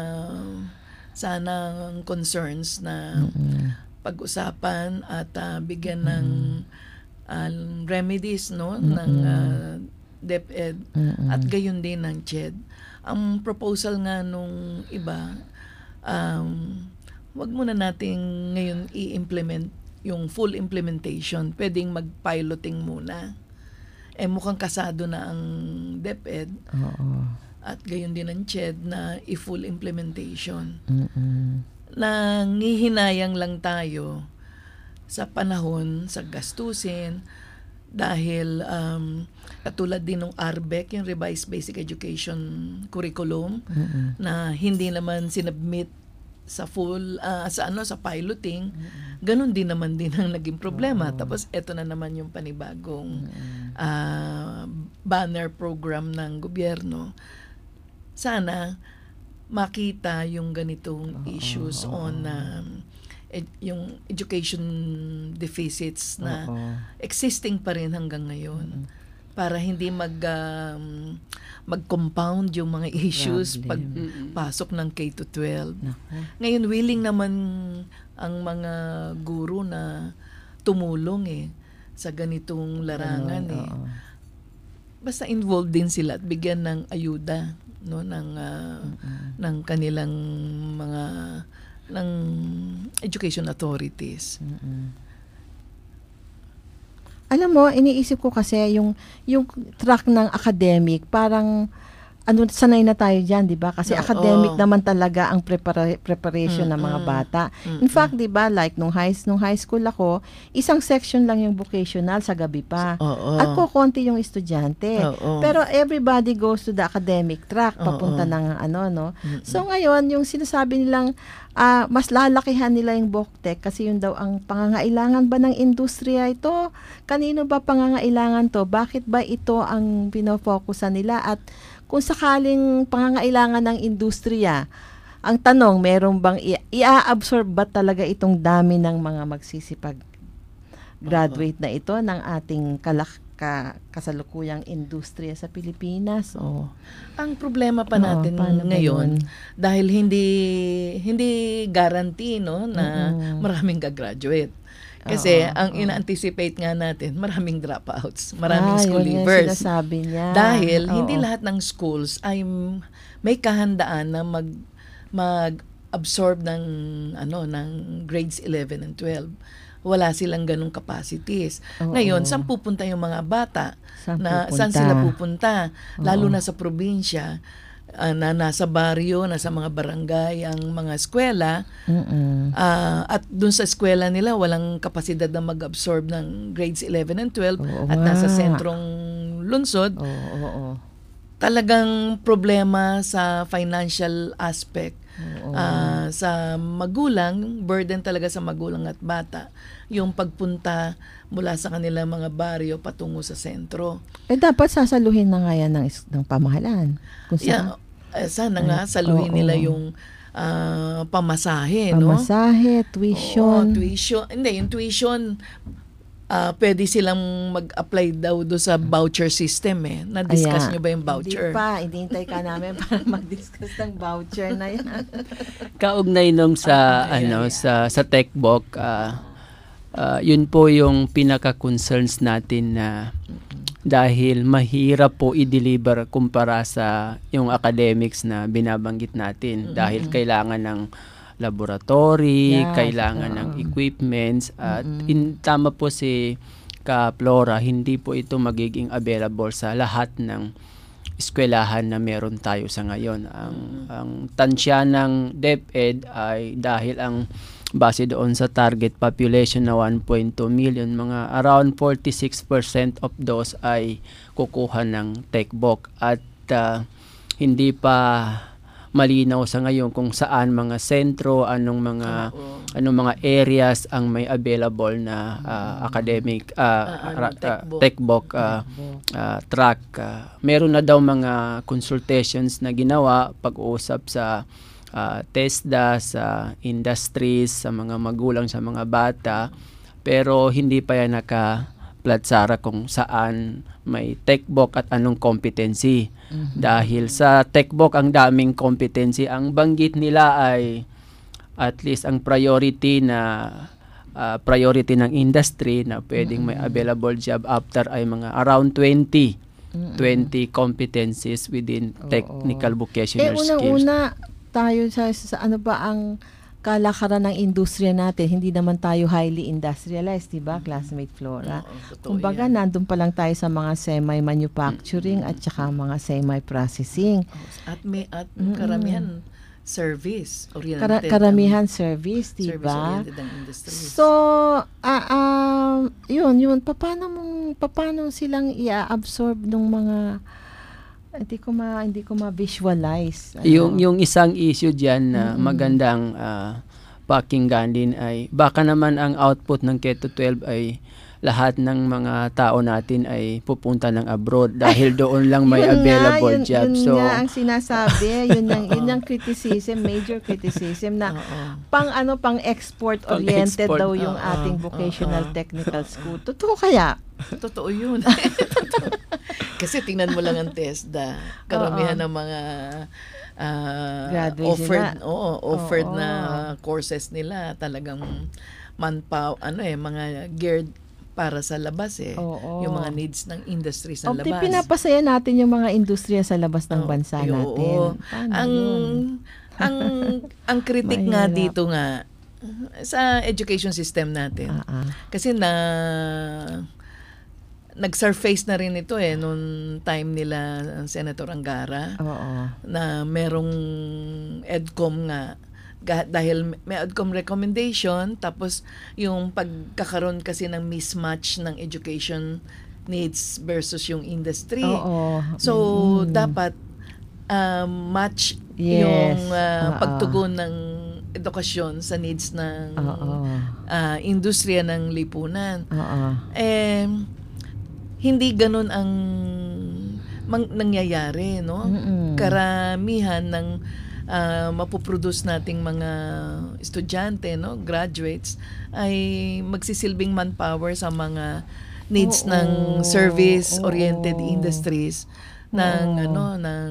sanang concerns na
Mm-mm.
pag-usapan at uh, bigyan ng uh, remedies, no,
Mm-mm.
ng uh, DepEd
Mm-mm.
at gayon din ng C H E D. Ang proposal nga nung iba, um, wag muna nating ngayon i-implement yung full implementation. Pwedeng mag-piloting muna. Eh mukhang kasado na ang DepEd
Oo.
at gayon din ang C H E D na i-full implementation.
Mm-mm.
Nangihinayang lang tayo sa panahon, sa gastusin, dahil um, katulad din ng R B E C, yung Revised Basic Education Curriculum,
Mm-mm.
na hindi naman sinubmit sa full, ah, sa ano, sa piloting, ganun din naman din ang naging problema.
Oo.
Tapos eto na naman yung panibagong ah, banner program ng gobyerno, sana makita yung ganitong issues on um, ed- yung education deficits na
Oo.
existing pa rin hanggang ngayon, para hindi mag um, mag-compound yung mga issues pag
Problem.
pasok ng K to twelve.
Naku.
Ngayon willing naman ang mga guro na tumulong eh sa ganitong larangan
Ganun,
eh.
oo.
Basta involved din sila at bigyan ng ayuda, no, ng ah, ng kanilang mga ng education authorities.
Alam mo, iniisip ko kasi yung yung track ng academic, parang ano, sanay na tayo diyan, 'di ba? Kasi
Oo.
academic naman talaga ang prepara- preparation ng mga
Mm-mm.
bata. In
Mm-mm.
fact, 'di ba, like nung high nung high school ako, isang section lang yung vocational sa gabi pa.
Oo.
At kukonti yung estudyante.
Oo.
Pero everybody goes to the academic track papunta
Oo.
ng ano, no.
Mm-mm.
So ngayon, yung sinasabi nilang ah, mas lalakihan nila yung BOCTEC kasi yun daw ang pangangailangan ba ng industriya ito? Kanino ba pangangailangan to? Bakit ba ito ang pinofokusan nila? At kung sakaling pangangailangan ng industriya, ang tanong, meron bang i- i-absorb ba talaga itong dami ng mga magsisipag graduate na ito ng ating kalak ka, kasalukuyang industriya sa Pilipinas? O
Ang problema pa
Oo,
natin
paano ba
ngayon,
yun?
dahil hindi hindi guarantee, no, na
Mm-mm.
maraming gagraduate. Kasi
Oo,
ang
oo.
ina-anticipate nga natin, maraming dropouts, maraming
Ah,
school
yun yung
leavers.
sinasabi niya.
Dahil
Oo.
hindi lahat ng schools ay m- may kahandaan na mag mag-absorb ng ano ng grades eleven and twelve. Wala silang ganung capacities.
Oo.
Ngayon, saan pupunta yung mga bata?
Saan
na
pupunta?
saan sila pupunta? Lalo
Oo.
na sa probinsya, ah, na nasa baryo, nasa mga barangay ang mga eskwela.
Mm-mm.
Ah, at dun sa eskwela nila walang kapasidad na mag-absorb ng grades eleven and twelve
Oo
at
nga.
nasa sentrong lungsod.
Oo, oo, oo.
Talagang problema sa financial aspect.
Oo.
Ah, sa magulang, burden talaga sa magulang at bata yung pagpunta mula sa kanilang mga baryo patungo sa sentro.
Eh, dapat sasaluhin na nga yan ng, is- ng pamahalaan. Kung
Yeah,
saan.
eh, sana nga
Ay,
saluhin
oo.
nila yung ah, pamasahe, no?
Pamasahe, tuition.
Oo, tuition. Hindi, yung tuition, ah, pwede silang mag-apply daw do sa voucher system eh. Na-discuss
Ayan.
nyo ba yung voucher?
Hindi pa. Hinihintay ka namin para mag-discuss ng voucher na yan.
Kaugnay nung sa
Ah,
ano
yeah, yeah.
sa sa TechBook, ah, ah, yun po yung pinaka-concerns natin na dahil mahirap po i-deliver kumpara sa yung academics na binabanggit natin dahil kailangan ng laboratory,
Yes,
kailangan
oo.
ng equipments at in, tama po si Ka Flora, hindi po ito magiging available sa lahat ng eskwelahan na meron tayo sa ngayon. Ang ang tansya ng DepEd ay dahil ang base doon sa target population na one point two million, mga around forty-six percent of those ay kukuha ng TechBook at ah, hindi pa malinaw sa ngayon kung saan mga sentro, anong mga
Oo.
anong mga areas ang may available na ah, academic ah,
Ah, ano,
ra- ah,
TechBook.
TechBook ah, ah, track. Ah, meron na daw mga consultations na ginawa, pag-uusap sa ah, TESDA, sa industries, sa mga magulang, sa mga bata, pero hindi pa yan naka-platsara kung saan may TechBook at anong competency. Dahil sa TechBook ang daming competency, ang banggit nila ay at least ang priority na ah, priority ng industry na pwedeng may available job after ay mga around twenty twenty competencies within technical
Eh,
vocational skills.
unang-una, tayo sa, sa ano ba ang kalakaran ng industriya natin, hindi naman tayo highly industrialized, di ba, classmate Flora?
Oo, totoo
Kumbaga,
yan.
nandun pa lang tayo sa mga semi-manufacturing at saka mga semi-processing.
At may at
Mm-mm.
karamihan service oriented.
Kara- karamihan service, di
service
ba?
oriented ang industries.
So, ah um, yun, yun, paano mong, paano silang i-absorb ng mga, hindi ko ma, hindi ko ma-visualize. Ano?
Yung yung isang issue diyan na magandang ah, pakinggan din ay baka naman ang output ng K to twelve ay lahat ng mga tao natin ay pupunta ng abroad dahil doon lang may
Yun nga,
available
yun,
job.
Yun
So,
nga ang sinasabi, yun ang yun ang criticism, major criticism na pang ano pang export oriented
Pang-export,
daw yung
oo,
ating
oo,
vocational
oo.
technical school. Totoo kaya?
Totoo yun. Kasi tingnan mo lang ang TESDA. Karamihan ng mga ah,
Graduate
offered,
nila.
oo, offered
Oo.
na courses nila talagang manpower, ano eh, mga geared para sa labas eh.
Oo.
Yung mga needs ng industry sa
O, di
labas.
pinapasaya natin yung mga industriya sa labas ng
Oo,
bansa
ay, oo.
natin. Paano
ang
yun?
ang ang critic nga
Mahirap.
dito nga sa education system natin.
Ah, ah.
Kasi na nag-surface na rin ito eh noong time nila Senator Angara
Oo.
na merong EDCOM nga ga- dahil may EDCOM recommendation tapos yung pagkakaroon kasi ng mismatch ng education needs versus yung industry.
Oo.
So
Mm.
dapat um, match
Yes.
yung uh,
Oo.
pagtugon ng edukasyon sa needs ng
Oo.
uh, industriya ng lipunan.
Oo.
Eh, hindi ganun ang mang- nangyayari, no?
Mm-mm.
Karamihan ng uh, mapuproduce nating mga estudyante, no, graduates, ay magsisilbing manpower sa mga needs
Oo.
ng service-oriented
Oo.
industries ng
Oo.
ano ng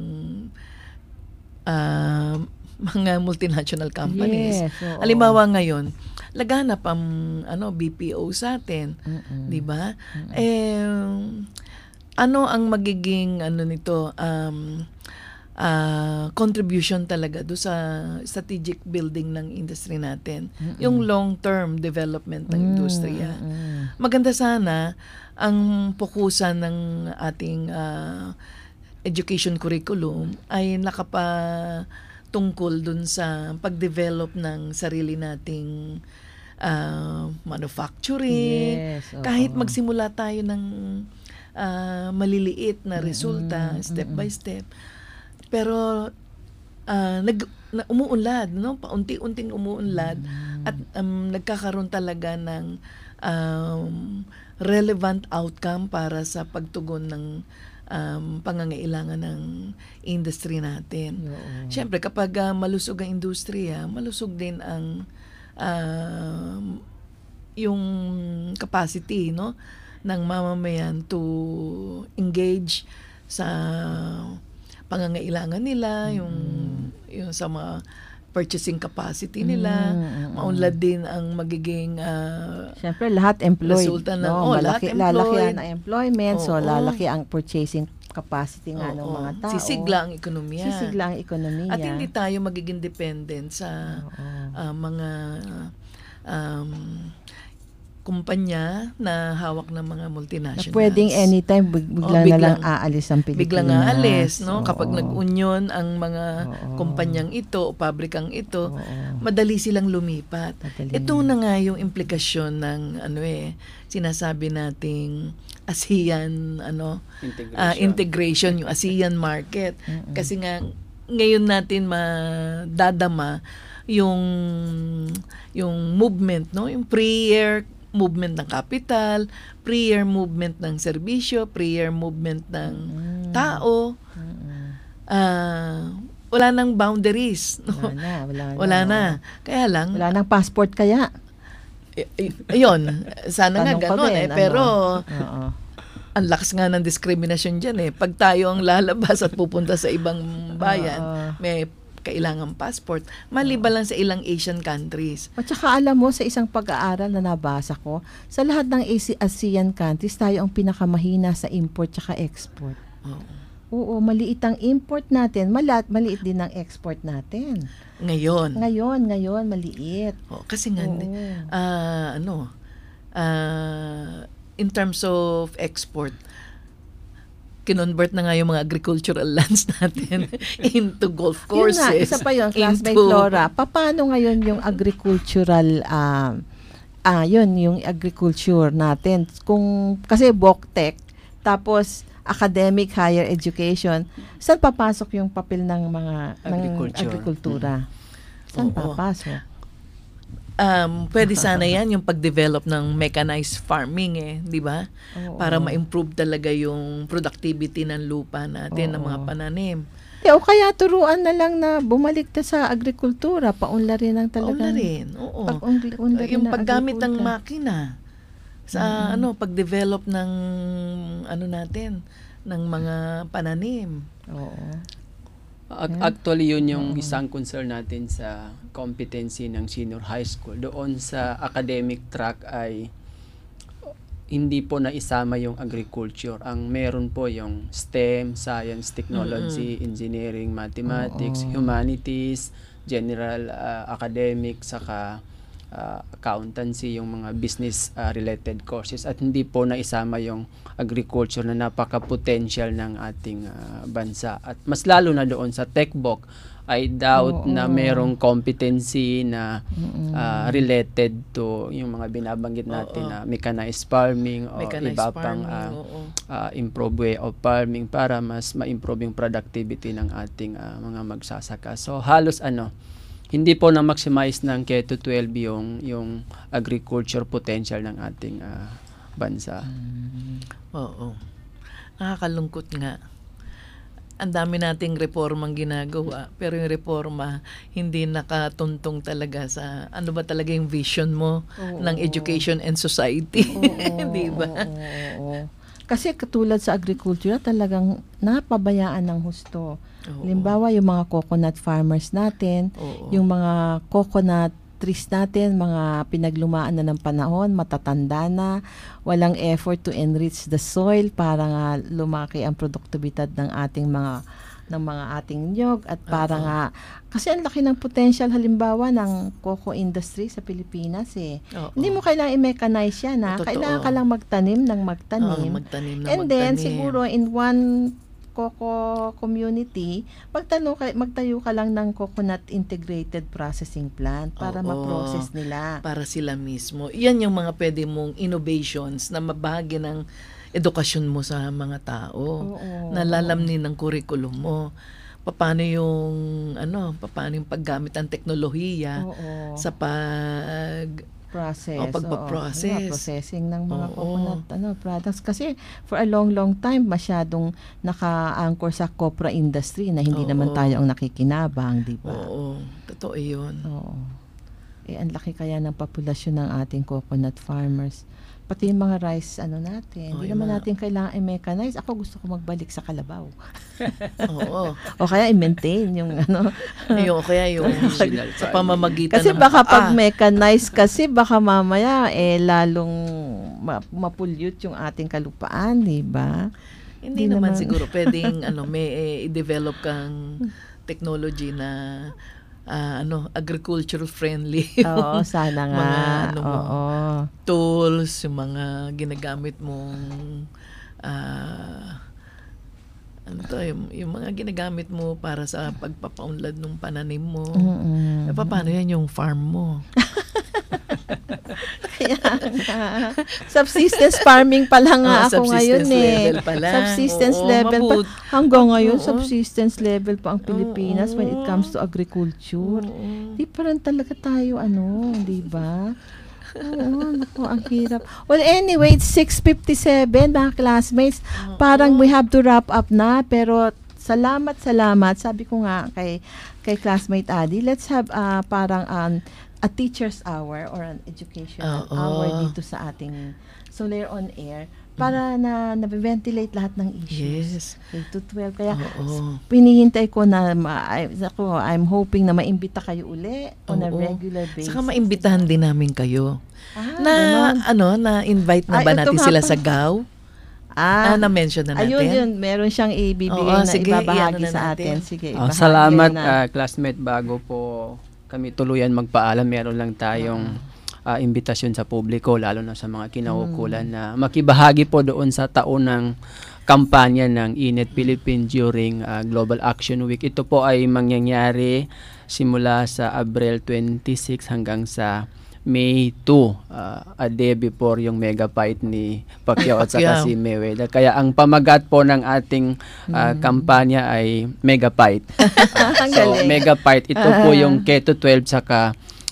uh, mga multinational companies.
Yes, oo.
Halimbawa ngayon, laganap ang ano B P O sa atin,
Mm-mm.
'di ba? Eh ano ang magiging ano nito um ah, contribution talaga do sa strategic building ng industry natin,
Mm-mm.
yung long-term development ng
Mm,
industriya.
mm.
Maganda sana ang pokusan ng ating ah, education curriculum ay nakapa tungkol dun sa pag-develop ng sarili nating uh, manufacturing.
Yes, oo.
Kahit magsimula tayo ng uh, maliliit na resulta,
Mm-mm,
step
mm-mm.
by step. Pero uh, nag, na, umuunlad, no? Paunti-unting umuunlad at um, nagkakaroon talaga ng um, relevant outcome para sa pagtugon ng um, pangangailangan ng industry natin.
Oo.
Siyempre, kapag uh, malusog ang industriya, malusog din ang um, yung capacity, no, ng mamamayan to engage sa pangangailangan nila, yung yung sa mga purchasing capacity nila,
Mm,
maunlad din ang magiging uh,
Siyempre, lahat employed.
resulta ng
no?
oh, lahat
Malaki, lalaki
employed.
ang employment, so
Oo.
lalaki ang purchasing capacity nga ng
Oo.
mga tao.
Sisigla ang ekonomiya.
Sisigla ang ekonomiya.
At hindi tayo magiging dependent sa
Oo.
uh, mga um, kumpanya na hawak ng mga
Na
multinationals.
pwedeng anytime big- bigla,
Oo,
na
biglang-
lang aalis ang Pilipinas.
Biglang aalis, no?
Oo.
Kapag nag-union ang mga
Oo.
kumpanyang ito o pabrikang ito,
Oo.
madali silang lumipat.
Madali.
Ito na nga yung implikasyon ng ano eh, sinasabi nating ASEAN ano,
Integration.
ah, integration, yung ASEAN market.
Mm-mm.
Kasi nga ngayon natin madadama yung yung movement, no? Yung pre-year movement ng capital, pre-year movement ng serbisyo, pre-year movement ng
Mm.
tao. Ah, wala nang boundaries, no?
Wala na, wala na.
Wala na.
oo.
Kaya lang,
Wala nang passport kaya.
y- y- ayun, sana nga
Tanong pa
ganun
din,
eh.
ano?
Pero,
Oo.
ang lakas nga ng discrimination dyan eh. Pag tayo ang lalabas at pupunta sa ibang bayan,
Oo.
may kailangang passport. Maliban lang sa ilang Asian countries.
At saka alam mo, sa isang pag-aaral na nabasa ko, sa lahat ng A- ASEAN countries, tayo ang pinakamahina sa import tsaka export.
Oo.
Oo, maliit ang import natin, malat, maliit din ang export natin.
Ngayon.
Ngayon, ngayon, maliit.
Oh, kasi nga,
Oo.
ah, ano, ah, in terms of export, kinonvert na nga yung mga agricultural lands natin into golf
Yun nga,
courses.
isa pa yun, classmate
into-
Flora. Paano ngayon yung agricultural, um, ah, yun, yung agriculture natin? Kung, kasi BOCTEC, tapos academic higher education, saan papasok yung papel ng mga ng
Agriculture.
agrikultura? Saan
Oo.
papasok?
um, pwede sana yan yung pag-develop ng mechanized farming eh, di ba?
Oo.
Para ma-improve talaga yung productivity ng lupa natin, ng mga pananim.
Yeah, o kaya turuan na lang na bumalik ta sa agrikultura, paunlarin ang talagang
Paunlarin, oo.
Pag-unlarin
Yung
ng
paggamit ng
agrikultura.
makina sa
Mm-mm.
ano, pag-develop ng ano natin, ng mga pananim.
Oo.
Ac- Actually, yun yung isang concern natin sa competency ng senior high school. Doon sa academic track ay hindi po naisama yung agriculture. Ang meron po yung STEM, Science, Technology, Engineering, Mathematics,
Oo.
Humanities, General uh, Academic, saka uh, Accountancy, yung mga business-related courses. At hindi po naisama yung agriculture na napaka-potential ng ating uh, bansa. At mas lalo na doon sa TechBook, I doubt
Oo.
na merong competency na
Mm-mm.
uh, related to yung mga binabanggit natin
Oo.
na mechanized farming o
Mechanized
iba pang
farming,
uh,
oo.
uh, improve way of farming para mas ma-improve yung productivity ng ating uh, mga magsasaka. So halos ano, hindi po na-maximize ng K to twelve yung, yung agriculture potential ng ating uh, bansa.
Oo. Nakakalungkot nga. Ang dami nating reformang ginagawa, pero yung reforma hindi nakatuntong talaga sa ano ba talaga yung vision mo
Oo.
ng education and society. Di ba?
Oo. Kasi katulad sa agriculture, talagang napabayaan ng husto.
Oo.
Halimbawa, yung mga coconut farmers natin,
Oo.
yung mga coconut trees natin, mga pinaglumaan na ng panahon, matatanda na, walang effort to enrich the soil para nga lumaki ang produktibidad ng ating mga ng mga ating niyog at para
Oo.
nga kasi ang laki ng potential halimbawa ng cocoa industry sa Pilipinas eh.
Oo.
Hindi mo kailangan i-mechanize yan ha.
Totoo.
Kailangan ka lang magtanim ng magtanim.
Oo, magtanim na
And then
magtanim.
siguro in one cocoa community, magtayo ka, magtayo ka lang ng coconut integrated processing plant para
Oo.
ma-process nila.
Para sila mismo. Yan yung mga pwede mong innovations na mabahagi ng edukasyon mo sa mga tao.
Oo.
Nalalamnin ng curriculum mo. Paano yung ano, paano yung paggamit ng teknolohiya
Oo.
sa pag
process.
O, pagpaprocess.
Oo, processing ng mga
Oo.
coconut ano, products. Kasi for a long, long time, masyadong naka-anchor sa copra industry na hindi
Oo.
naman tayo ang nakikinabang, di ba?
Oo, totoo yun.
Oo. Eh, ang laki kaya ng populasyon ng ating coconut farmers. Pati yung mga rice, ano natin.
Oo,
Hindi
yung
naman
mga-
natin kailangan i-mechanize. Ako gusto ko magbalik sa kalabaw.
Oo.
O kaya i-maintain yung ano.
Yung kaya yung
Traditional
sa
farming.
pamamagitan
Kasi
ng
baka pag
paa.
mechanize kasi baka mamaya eh lalong ma- mapollute yung ating kalupaan, di ba?
Hindi
Hindi
naman,
naman.
siguro pwedeng ano may eh, i-develop kang technology na ah, ano agricultural friendly.
Oo, sana nga.
Mga ano mo,
Oo.
tools, yung mga ginagamit mong ah, ano to, yung, yung mga ginagamit mo para sa pagpapaunlad ng pananim mo.
Mm-mm.
Eh, paano yan yung farm mo?
Kaya nga. Subsistence farming pala nga
Oo,
ako ngayon
subsistence
eh.
level pa lang.
Subsistence
Oo,
level pa.
mabut-
Hanggang ngayon,
Oo.
subsistence level pa ang Pilipinas when it comes to agriculture.
Oo.
Di pa rin talaga tayo ano, di ba? Oo, naku, ang hirap. Well, anyway, it's six fifty-seven, mga classmates. Parang we have to wrap up na, pero salamat, salamat. Sabi ko nga kay kay classmate Adi, let's have uh, parang um, a teacher's hour or an educational
Oo.
hour dito sa ating Soler on Air para na na-ventilate lahat ng issues.
Yes.
K to twelve. Kaya
Oo.
pinihintay ko na ma- I, ako, I'm hoping na maimbita kayo uli on a
Oo.
regular basis.
Saka maimbitahan din namin kayo.
Ah,
Na
ganon.
ano, na invite na
Ay,
ba
ito
natin
nga
sila
pa.
sa G A W?
Ah,
Ah, na-mention na natin.
ayun yun, meron siyang ibibigay
Oo,
na
sige,
ibabahagi
iano na
sa
natin.
atin. Sige,
Ah,
ibahagi
salamat
na.
ah, classmate, bago po kami tuluyan magpaalam, meron lang tayong ah, imbitasyon sa publiko, lalo na sa mga kinaukulan na makibahagi po doon sa taunang kampanya ng I N E T Philippines during ah, Global Action Week. Ito po ay mangyayari simula sa Abril twenty-six hanggang sa May two, uh, a day before yung mega fight ni Pacquiao at saka
Pacquiao.
si Mayweather. Kaya ang pamagat po ng ating uh, kampanya ay mega fight. Uh,
Ang
so,
galing.
mega fight, ito po yung K to twelve saka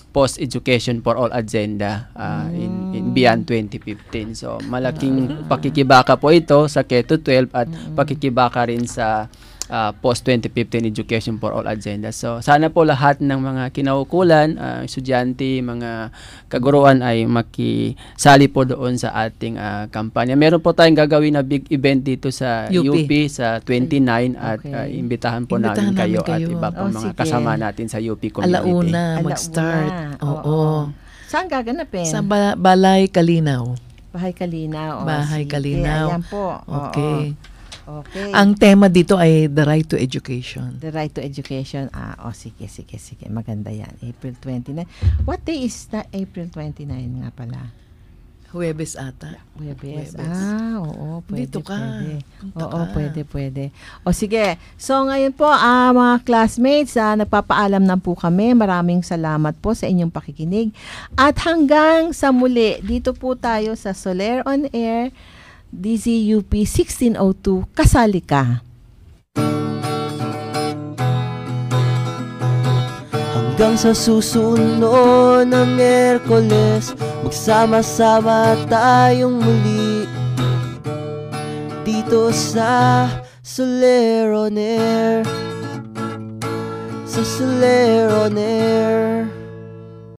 post-education for all agenda uh, in, in beyond twenty fifteen. So malaking pakikibaka po ito sa K to twelve at pakikibaka rin sa uh, post twenty fifteen education for all agenda. So sana po lahat ng mga kinaukulan, uh, estudyante, mga kaguruan ay makisali po doon sa ating uh, kampanya. Meron po tayong gagawin na big event dito sa U P, U P sa twenty-nine at
Okay.
uh, imbitahan po
Imbitahan
namin kayo,
namin kayo.
at iba po
Oh,
mga
sige.
kasama natin sa U P community.
Alauna,
Alauna.
mag-start. Oo.
Saan gaganapin?
Sa ba- Balay Kalinaw.
Bahay Kalinaw. Oh,
Bahay
sige.
Kalinaw.
Ayan po. Oo.
Okay.
Okay.
Ang tema dito ay the right to education.
The right to education. Ah, oh, sige, sige, sige. Maganda yan. April twenty-nine. What day is na April twenty-nine nga pala?
Huwebes ata.
Huwebes.
Huwebes.
Ah, oo, pwede,
Dito ka.
pwede.
Punta
Oo,
ka.
pwede, pwede. O sige. So ngayon po, ah, mga classmates, ah, nagpapaalam na po kami. Maraming salamat po sa inyong pakikinig. At hanggang sa muli, dito po tayo sa Soler on Air, D Z U P sixteen oh two, kasali ka.
Hanggang sa susunod na Miyerkules, magsama-sama tayong muli dito sa Soler on Air, sa Soler on Air.